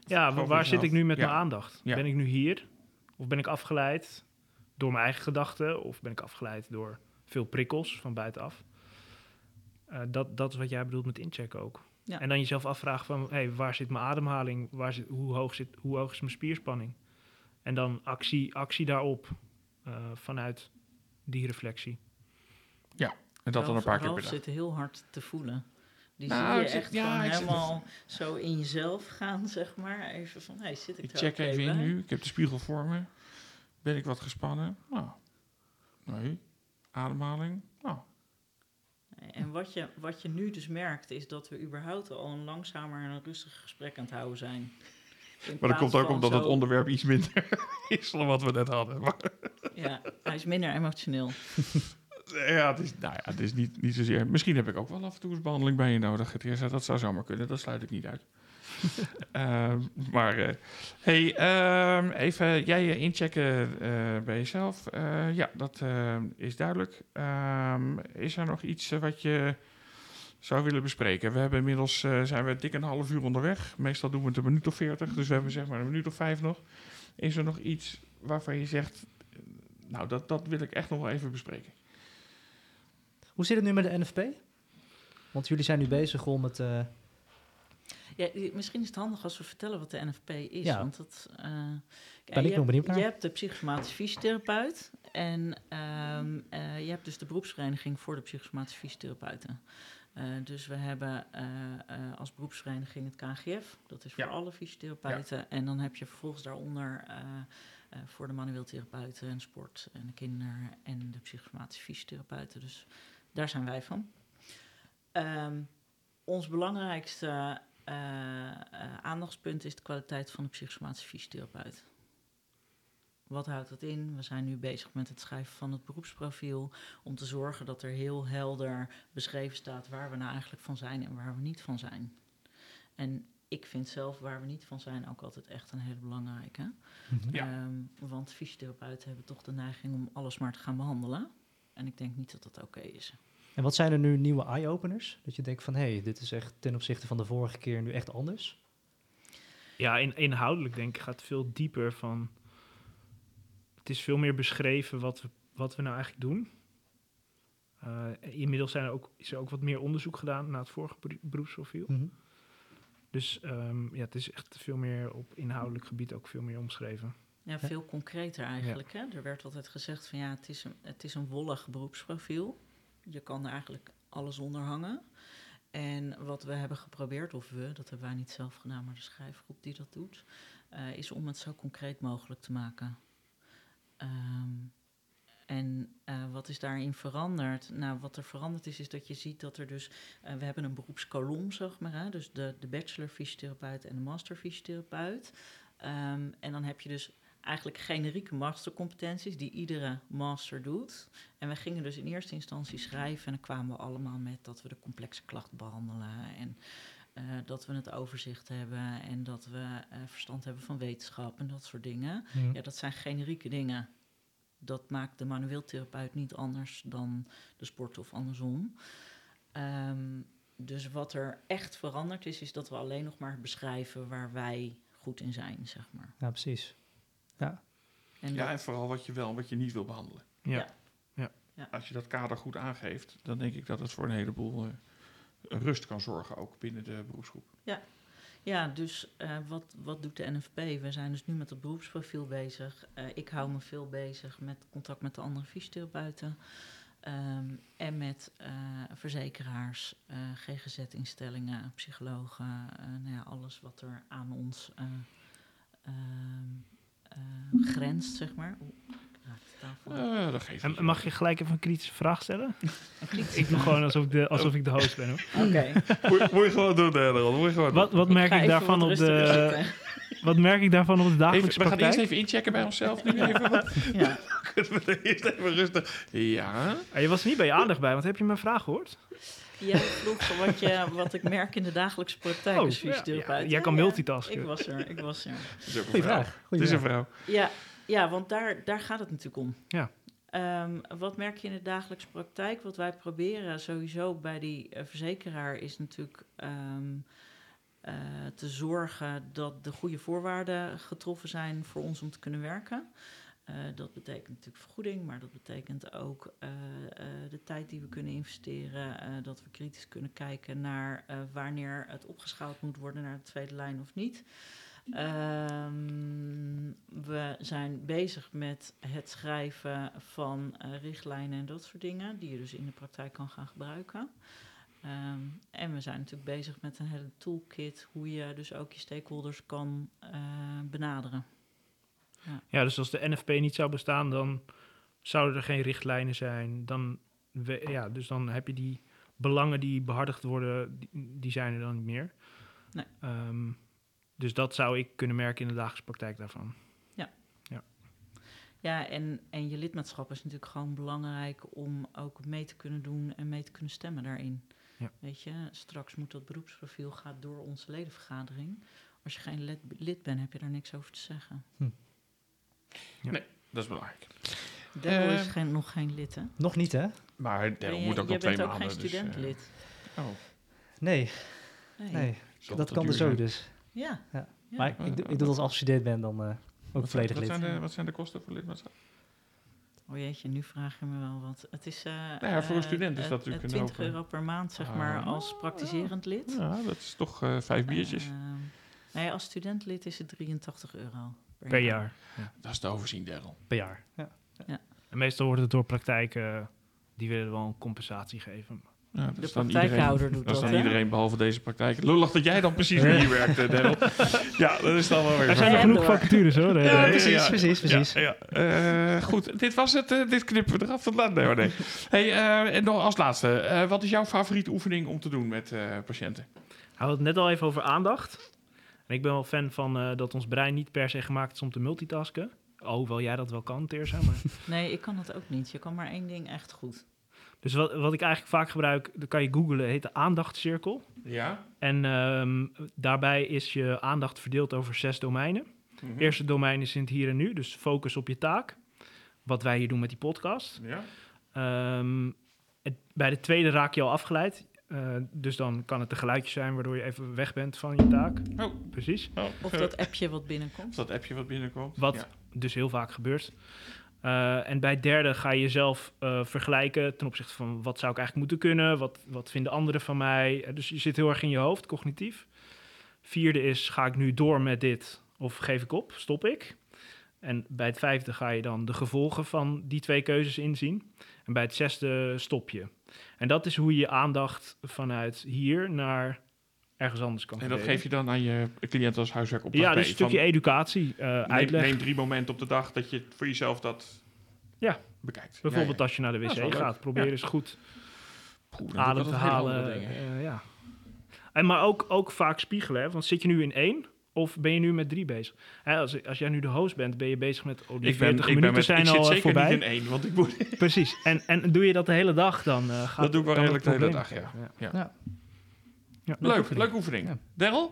Ja, Over waar jezelf. zit ik nu met Ja. mijn aandacht? Ja. Ben ik nu hier? Of ben ik afgeleid door mijn eigen gedachten? Of ben ik afgeleid door veel prikkels van buitenaf? Uh, dat, dat is wat jij bedoelt met inchecken ook. Ja. En dan jezelf afvragen van, hey, waar zit mijn ademhaling? Waar zit, hoe, hoog zit, hoe hoog is mijn spierspanning? En dan actie, actie daarop uh, vanuit die reflectie. Ja, en dat dan een paar keer per dag. zit heel hard te voelen. Die Nou, zie je ik zit- echt ja, gewoon ik zit- helemaal zo in jezelf gaan, zeg maar. Even van, hey, zit ik, Ik er check oké even in bij? nu. Ik heb de spiegel voor me. Ben ik wat gespannen? Nou, nee. Ademhaling? Nou, En wat je, wat je nu dus merkt, is dat we überhaupt al een langzamer en een rustiger gesprek aan het houden zijn. In maar dat plaats komt ook van omdat zo- het onderwerp iets minder is dan wat we net hadden. Maar, Ja, hij is minder emotioneel. ja, het is, nou ja, het is niet, niet zozeer... Misschien heb ik ook wel af en toe eens behandeling bij je nodig. Theresa. Dat zou zomaar kunnen. Dat sluit ik niet uit. uh, maar, uh, hey, uh, even jij uh, inchecken uh, bij jezelf. Uh, ja, dat uh, is duidelijk. Uh, is er nog iets uh, wat je zou willen bespreken? We hebben inmiddels, uh, zijn we dik een half uur onderweg. Meestal doen we het een minuut of veertig. Dus we hebben zeg maar een minuut of vijf nog. Is er nog iets waarvan je zegt... Nou, dat, dat wil ik echt nog wel even bespreken. Hoe zit het nu met de N F P? Want jullie zijn nu bezig om het... Uh... Ja, misschien is het handig als we vertellen wat de N F P is. Ja. Want dat, uh, ben ik nog benieuwd naar. Je hebt de psychosomatisch fysiotherapeut. En um, uh, je hebt dus de beroepsvereniging voor de psychosomatisch fysiotherapeuten. Uh, dus we hebben uh, uh, als beroepsvereniging het K N G F. Dat is voor Ja. alle fysiotherapeuten. Ja. En dan heb je vervolgens daaronder... Uh, Uh, voor de manueel therapeuten en sport en de kinder- en de psychosomatische fysiotherapeuten. Dus daar zijn wij van. Um, ons belangrijkste uh, uh, aandachtspunt is de kwaliteit van de psychosomatische fysiotherapeut. Wat houdt dat in? We zijn nu bezig met het schrijven van het beroepsprofiel om te zorgen dat er heel helder beschreven staat waar we nou eigenlijk van zijn en waar we niet van zijn. En ik vind zelf waar we niet van zijn ook altijd echt een hele belangrijke. Ja. Um, want fysiotherapeuten hebben toch de neiging om alles maar te gaan behandelen. En ik denk niet dat dat oké is. En wat zijn er nu nieuwe eye-openers? Dat je denkt van, hé, hey, dit is echt ten opzichte van de vorige keer nu echt anders? Ja, in, inhoudelijk denk ik gaat het veel dieper van... Het is veel meer beschreven wat we, wat we nou eigenlijk doen. Uh, inmiddels zijn er ook, is er ook wat meer onderzoek gedaan naar het vorige beroepsprofiel. Mm-hmm. Dus um, ja, het is echt veel meer op inhoudelijk gebied ook veel meer omschreven. Ja, veel concreter eigenlijk. Ja. Hè? Er werd altijd gezegd van ja, het is, een, het is een wollig beroepsprofiel. Je kan er eigenlijk alles onder hangen. En wat we hebben geprobeerd, of we, dat hebben wij niet zelf gedaan, maar de schrijfgroep die dat doet, uh, is om het zo concreet mogelijk te maken. Um, En uh, wat is daarin veranderd? Nou, wat er veranderd is, is dat je ziet dat er dus... Uh, we hebben een beroepskolom, zeg maar. Hè? Dus de, de bachelor fysiotherapeut en de master fysiotherapeut. Um, en dan heb je dus eigenlijk generieke mastercompetenties die iedere master doet. En we gingen dus in eerste instantie schrijven en dan kwamen we allemaal met dat we de complexe klacht behandelen en uh, dat we het overzicht hebben en dat we uh, verstand hebben van wetenschap en dat soort dingen. Mm. Ja, dat zijn generieke dingen. Dat maakt de manueel therapeut niet anders dan de sport of andersom. Um, dus wat er echt veranderd is, is dat we alleen nog maar beschrijven waar wij goed in zijn, zeg maar. Ja, precies. Ja, en, ja, dat, en vooral wat je wel en wat je niet wil behandelen. Ja. Ja. Ja. Ja. Als je dat kader goed aangeeft, dan denk ik dat het voor een heleboel uh, rust kan zorgen, ook binnen de beroepsgroep. Ja. Ja, dus uh, wat, wat doet de N F P? We zijn dus nu met het beroepsprofiel bezig. Uh, ik hou me veel bezig met contact met de andere fysiotherapeuten. Um, en met uh, verzekeraars, uh, G G Z-instellingen, psychologen. Uh, nou ja, alles wat er aan ons uh, uh, uh, grenst, zeg maar. Oeh, ik raak de tafel. Uh, dat geeft En mag je gelijk even een kritische vraag stellen? Een kritische Ik doe gewoon alsof ik de, alsof ik de host ben, hoor. Oké. Okay. Moet, moet je gewoon doen, Nederland. Moet je gewoon Wat, wat merk ik, ik daarvan op de... Wat merk ik daarvan op de dagelijkse even, we praktijk? gaan eerst even inchecken bij onszelf nu even. Wat, ja. Kunnen we eerst even rustig... Ja? Ah, je was er niet bij je aandacht bij, want heb je mijn vraag gehoord? Jij vroeg wat, je, wat ik merk in de dagelijkse praktijk oh, als fysiotherapeut. Ja, ja, jij kan ja, multitasken. Ik was er, ik was er. Dat is ook een goeie vrouw. vraag. Het is een vrouw. Ja, ja want daar, daar gaat het natuurlijk om. Ja. Um, wat merk je in de dagelijkse praktijk? Wat wij proberen sowieso bij die uh, verzekeraar is natuurlijk... Um, uh, te zorgen dat de goede voorwaarden getroffen zijn voor ons om te kunnen werken. Uh, dat betekent natuurlijk vergoeding, maar dat betekent ook uh, uh, de tijd die we kunnen investeren. Uh, dat we kritisch kunnen kijken naar uh, wanneer het opgeschaald moet worden naar de tweede lijn of niet. Um, we zijn bezig met het schrijven van uh, richtlijnen en dat soort dingen, die je dus in de praktijk kan gaan gebruiken. Um, en we zijn natuurlijk bezig met een hele toolkit, hoe je dus ook je stakeholders kan uh, benaderen. Ja. ja, dus als de N F P niet zou bestaan, dan zouden er geen richtlijnen zijn. Dan, we, ja, dus dan heb je die belangen die behartigd worden, die, die zijn er dan niet meer. Nee. Um, dus dat zou ik kunnen merken in de dagelijkse praktijk daarvan. Ja, ja. ja en, en je lidmaatschap is natuurlijk gewoon belangrijk om ook mee te kunnen doen en mee te kunnen stemmen daarin. Ja. Weet je, straks moet dat beroepsprofiel gaan door onze ledenvergadering. Als je geen lid, lid bent, heb je daar niks over te zeggen. Hm. Ja. Nee, dat is belangrijk. Daryl uh, is geen, nog geen lid, hè? Nog niet, hè? Maar Daryl moet ook nog twee maanden. Jij bent ook geen studentlid. Dus, uh, oh. Nee. Nee. nee. Zal dat kan dus zo dus. Ja. ja. ja. Maar ik, ik, ik doe dat als afgestudeerd ben, dan uh, ook wat volledig wat lid. Zijn de, wat zijn de kosten voor lidmaatschap? Oh jeetje, nu vraag je me wel wat. Het is, uh, nou ja, voor een student uh, is dat natuurlijk uh, twintig euro per maand, zeg maar, ah, als praktiserend lid. Ja, dat is toch uh, vijf biertjes. Uh, nee, als studentlid is het drieëntachtig euro per, per jaar. jaar. Ja. Dat is te overzien, Daryl. Per jaar, ja. ja. En meestal wordt het door praktijken, uh, die willen wel een compensatie geven. Ja, dat de is dan praktijkhouder iedereen, doet dat. Dat is dan hè? iedereen behalve deze praktijk. Lullig dat jij dan precies weer hier werkt, Daryl. Ja, dat is dan wel weer. Er zijn er genoeg vacatures hoor. Ja, ja, precies, ja, precies, precies. Ja, ja. Uh, goed, dit was het. Uh, dit knippen we eraf. Tot laat. Nee, nee. Hey, uh, en nog als laatste. Uh, wat is jouw favoriete oefening om te doen met uh, patiënten? We hadden het net al even over aandacht. En ik ben wel fan van uh, dat ons brein niet per se gemaakt is om te multitasken. Hoewel jij dat wel kan, Teersa. Maar... Nee, ik kan dat ook niet. Je kan maar één ding echt goed. Dus wat, wat ik eigenlijk vaak gebruik, dat kan je googlen, heet de aandachtscirkel. Ja. En um, daarbij is je aandacht verdeeld over zes domeinen. Mm-hmm. Het eerste domein is in het hier en nu, dus focus op je taak. Wat wij hier doen met die podcast. Ja. Um, het, bij de tweede raak je al afgeleid. Uh, dus dan kan het een geluidje zijn waardoor je even weg bent van je taak. Oh. Precies. Oh. Of dat appje wat binnenkomt. Of dat appje wat binnenkomt. Wat ja. dus heel vaak gebeurt. Uh, en bij het derde ga je jezelf uh, vergelijken ten opzichte van wat zou ik eigenlijk moeten kunnen, wat, wat vinden anderen van mij. Uh, dus je zit heel erg in je hoofd, cognitief. Vierde is, ga ik nu door met dit of geef ik op, stop ik? En bij het vijfde ga je dan de gevolgen van die twee keuzes inzien. En bij het zesde stop je. En dat is hoe je je aandacht vanuit hier naar ergens anders kan En verdelen. dat geef je dan aan je cliënt als huiswerkopdracht? Ja, dus een stukje van, educatie, uh, neem, uitleg. Neem drie momenten op de dag dat je voor jezelf dat ja. bekijkt. Bijvoorbeeld ja, ja. als je naar de wc ja, gaat, probeer ja. eens goed Poeh, adem te halen. Uh, ja. En maar ook, ook vaak spiegelen, hè? Want zit je nu in één of ben je nu met drie bezig? Hè, als, als jij nu de host bent, ben je bezig met oh, die ik ben, veertig ik minuten ben met, zijn ik al zit zeker voorbij. Niet in één, want ik moet... Precies. En, en doe je dat de hele dag, dan uh, gaat dat doe ik wel redelijk de hele dag, ja. ja. ja. ja. ja. Leuk, oefening. Leuk oefening. Ja. Daryl?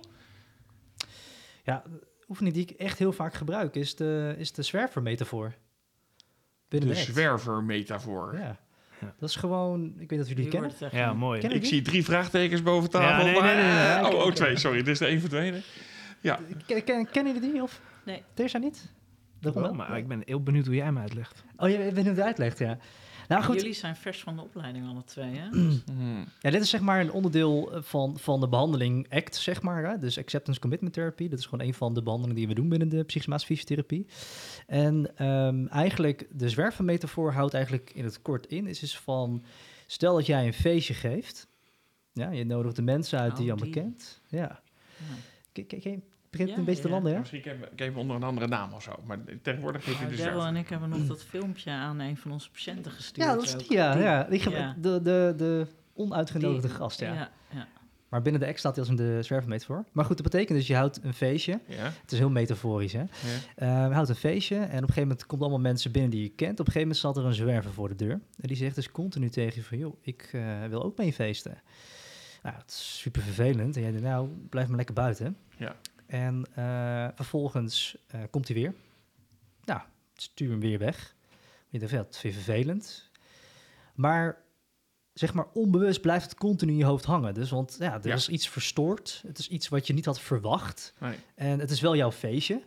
Ja, de oefening die ik echt heel vaak gebruik is de, is de zwervermetafoor. De, de zwervermetafoor. Ja. Ja. Dat is gewoon, ik weet dat jullie kennen. Ja, mooi. Ik zie drie vraagtekens boven tafel. Ja, nee, nee, nee, nee, nee. Oh, oh, twee, sorry. Dit is de één verdwenen. Ja. Ken, ken, kennen jullie die? Of? Nee. Teersa niet? Oh, maar nee. Ik ben heel benieuwd hoe jij hem uitlegt. Oh, je bent het uitlegt, ja. Nou, goed. Jullie zijn vers van de opleiding alle twee, hè? Mm. Ja, dit is zeg maar een onderdeel van, van de behandeling A C T, zeg maar. Hè? Dus Acceptance Commitment Therapy. Dat is gewoon een van de behandelingen die we doen binnen de psychosomatische fysiotherapie. En um, eigenlijk, de zwervermetafoor houdt eigenlijk in het kort in. Is dus van, stel dat jij een feestje geeft. Ja, je nodigt de mensen uit oh, die je allemaal kent. Ja. ja. Kijk, kijk, kijk. begint ja, een beetje ja. te landen, hè? Misschien geven we onder een andere naam of zo. Maar tegenwoordig geef je nou, de Daryl en ik hebben nog dat filmpje aan een van onze patiënten gestuurd. Ja, dat is die, ja. Die, ja. Die, ja. De, de, de onuitgenodigde die, gast, ja. ja, ja. Maar binnen de ex staat hij als een de zwervermetafoor. Maar goed, dat betekent dus je houdt een feestje. Ja. Het is heel metaforisch, hè? Ja. Uh, je houdt een feestje en op een gegeven moment komt allemaal mensen binnen die je kent. Op een gegeven moment staat er een zwerver voor de deur. En die zegt dus continu tegen je van, joh, ik uh, wil ook mee feesten. Nou, het is super vervelend. En jij denkt, nou, blijf maar lekker buiten. Ja. En uh, vervolgens uh, komt hij weer. Nou, stuur hem weer weg. Je denkt, ja, dat is weer vervelend. Maar zeg maar onbewust blijft het continu in je hoofd hangen. Dus want ja, er Ja. is iets verstoord. Het is iets wat je niet had verwacht. Nee. En het is wel jouw feestje.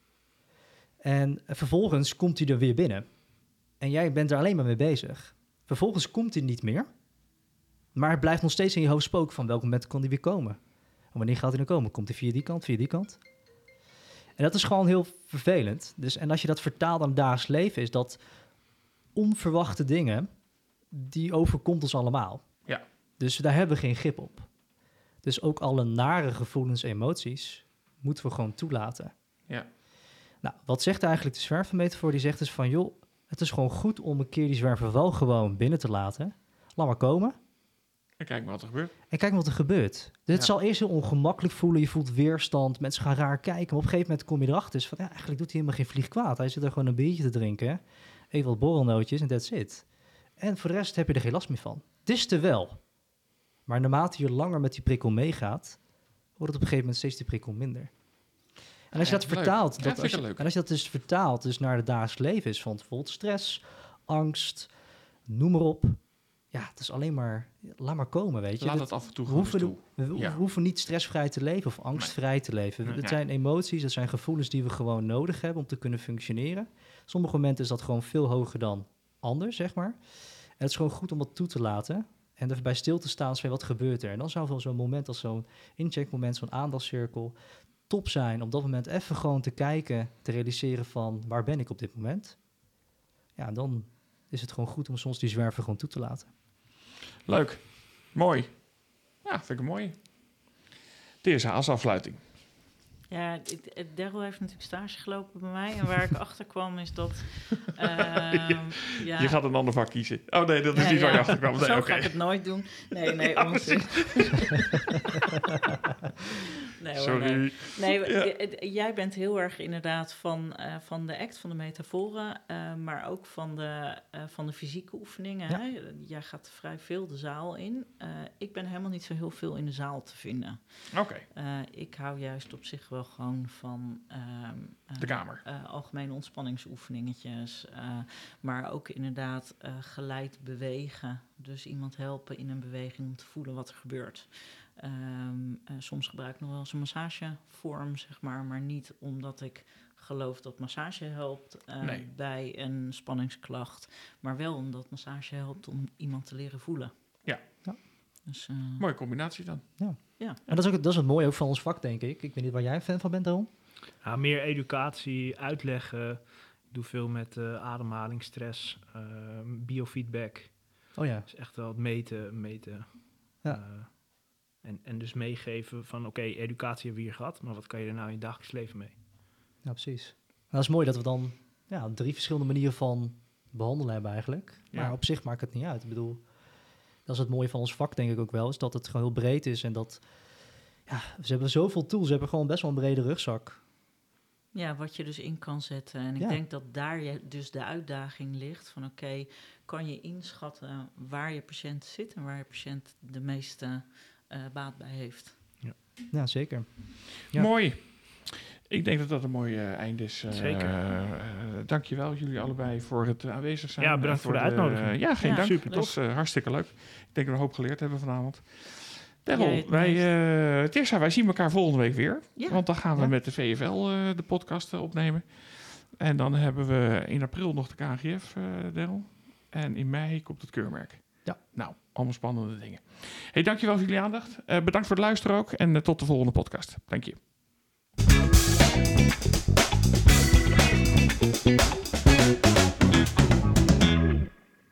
En vervolgens komt hij er weer binnen. En jij bent er alleen maar mee bezig. Vervolgens komt hij niet meer. Maar het blijft nog steeds in je hoofd spoken van welk moment kan hij weer komen. En wanneer gaat hij dan komen? Komt hij via die kant, via die kant? En dat is gewoon heel vervelend. Dus, en als je dat vertaalt aan het dagelijks leven, is dat onverwachte dingen, die overkomt ons allemaal. Ja. Dus daar hebben we geen grip op. Dus ook alle nare gevoelens, emoties, moeten we gewoon toelaten. Ja. Nou, wat zegt eigenlijk de zwervermetafoor? Die zegt dus van, joh, het is gewoon goed om een keer die zwerver wel gewoon binnen te laten. Laat maar komen. En kijk maar wat er gebeurt. En kijk wat er gebeurt. Dus het Ja. zal eerst heel ongemakkelijk voelen. Je voelt weerstand. Mensen gaan raar kijken. Maar op een gegeven moment kom je erachter. Dus van, ja, eigenlijk doet hij helemaal geen vlieg kwaad. Hij zit er gewoon een biertje te drinken. Even wat borrelnootjes en that's it. En voor de rest heb je er geen last meer van. Het is te wel. Maar naarmate je langer met die prikkel meegaat, wordt het op een gegeven moment steeds die prikkel minder. En als je Ja, dat leuk. vertaalt, Ja, dat vind als ik je, leuk. en als je dat dus vertaalt dus naar het dagelijks leven is van bijvoorbeeld stress, angst, noem maar op. Ja, het is alleen maar, laat maar komen, weet je. Laat Dat- het af en toe we gewoon hoeven, eens de- toe. we Ja. hoeven niet stressvrij te leven of angstvrij te leven. Nee. Het Nee. zijn emoties, dat zijn gevoelens die we gewoon nodig hebben om te kunnen functioneren. Sommige momenten is dat gewoon veel hoger dan anders, zeg maar. En het is gewoon goed om dat toe te laten en erbij stil te staan van wat gebeurt er. En dan zou wel zo'n moment als zo'n incheckmoment, zo'n aandachtscirkel, top zijn om op dat moment even gewoon te kijken, te realiseren van waar ben ik op dit moment. Ja, dan is het gewoon goed om soms die zwerver gewoon toe te laten. Leuk. Mooi. Ja, vind ik een mooie. Teersa, als afsluiting. Ja, het- het- Daryl heeft natuurlijk stage gelopen bij mij. En waar ik achter kwam is dat... ehm, ja, Je gaat een ander vak kiezen. Oh nee, dat is Ja, niet waar je ja. achter kwam. Nee, Zo oké. ga ik het nooit doen. Nee, nee, Ja, onzin. nee, hoor, Sorry. nee. Nee, Ja. j- j- jij bent heel erg inderdaad van, eh, van de act, van de metaforen, eh, maar ook van de, eh, van de fysieke oefeningen. Ja. Hè? Jij gaat vrij veel de zaal in. Eh, ik ben helemaal niet zo heel veel in de zaal te vinden. Oké, Eh, ik hou juist op zich wel gewoon van ehm, eh, de kamer. eh, algemene ontspanningsoefeningetjes, eh, maar ook inderdaad eh, geleid bewegen. Dus iemand helpen in een beweging om te voelen wat er gebeurt. Ehm, eh, soms gebruik ik nog wel eens een massagevorm, zeg maar, maar niet omdat ik geloof dat massage helpt eh, Nee. bij een spanningsklacht, maar wel omdat massage helpt om iemand te leren voelen. Ja. Ja. Dus, eh, Mooie combinatie dan. ja. En dat is ook dat is het mooie ook van ons vak, denk ik. Ik weet niet waar jij een fan van bent, Daron. Ja, meer educatie, uitleggen. Ik doe veel met eh, ademhaling, stress, eh, biofeedback. Oh ja. Dus echt wel het meten, meten. Ja. Eh, en, en dus meegeven van, oké, educatie hebben we hier gehad, maar wat kan je er nou in je dagelijks leven mee? Ja, precies. En dat is mooi dat we dan ja, drie verschillende manieren van behandelen hebben eigenlijk. Ja. Maar op zich maakt het niet uit. Ik bedoel, dat is het mooie van ons vak, denk ik ook wel, is dat het gewoon heel breed is en dat, ja, ze hebben zoveel tools, ze hebben gewoon best wel een brede rugzak. Ja, wat je dus in kan zetten. En ik Ja. denk dat daar je dus de uitdaging ligt van oké, kan je inschatten waar je patiënt zit en waar je patiënt de meeste eh, baat bij heeft. Ja, zeker. Ja. Mooi. Ik denk dat dat een mooi eh, eind is. Eh, Zeker. eh, eh, dankjewel jullie allebei voor het aanwezig zijn. Ja, bedankt En voor de uitnodiging. ja, geen Ja, dank. super Dat was eh, hartstikke leuk. Ik denk dat we een hoop geleerd hebben vanavond. Daryl, Jij het wij, meest. eh Teersa, wij zien elkaar volgende week weer. Ja. Want dan gaan we Ja. met de V F L eh, de podcast eh, opnemen. En dan hebben we in april nog de K N G F, eh Daryl. En in mei komt het keurmerk. Ja. Nou, allemaal spannende dingen. Hey, dankjewel voor jullie aandacht. Eh, bedankt voor het luisteren ook. En eh, tot de volgende podcast. Dank je.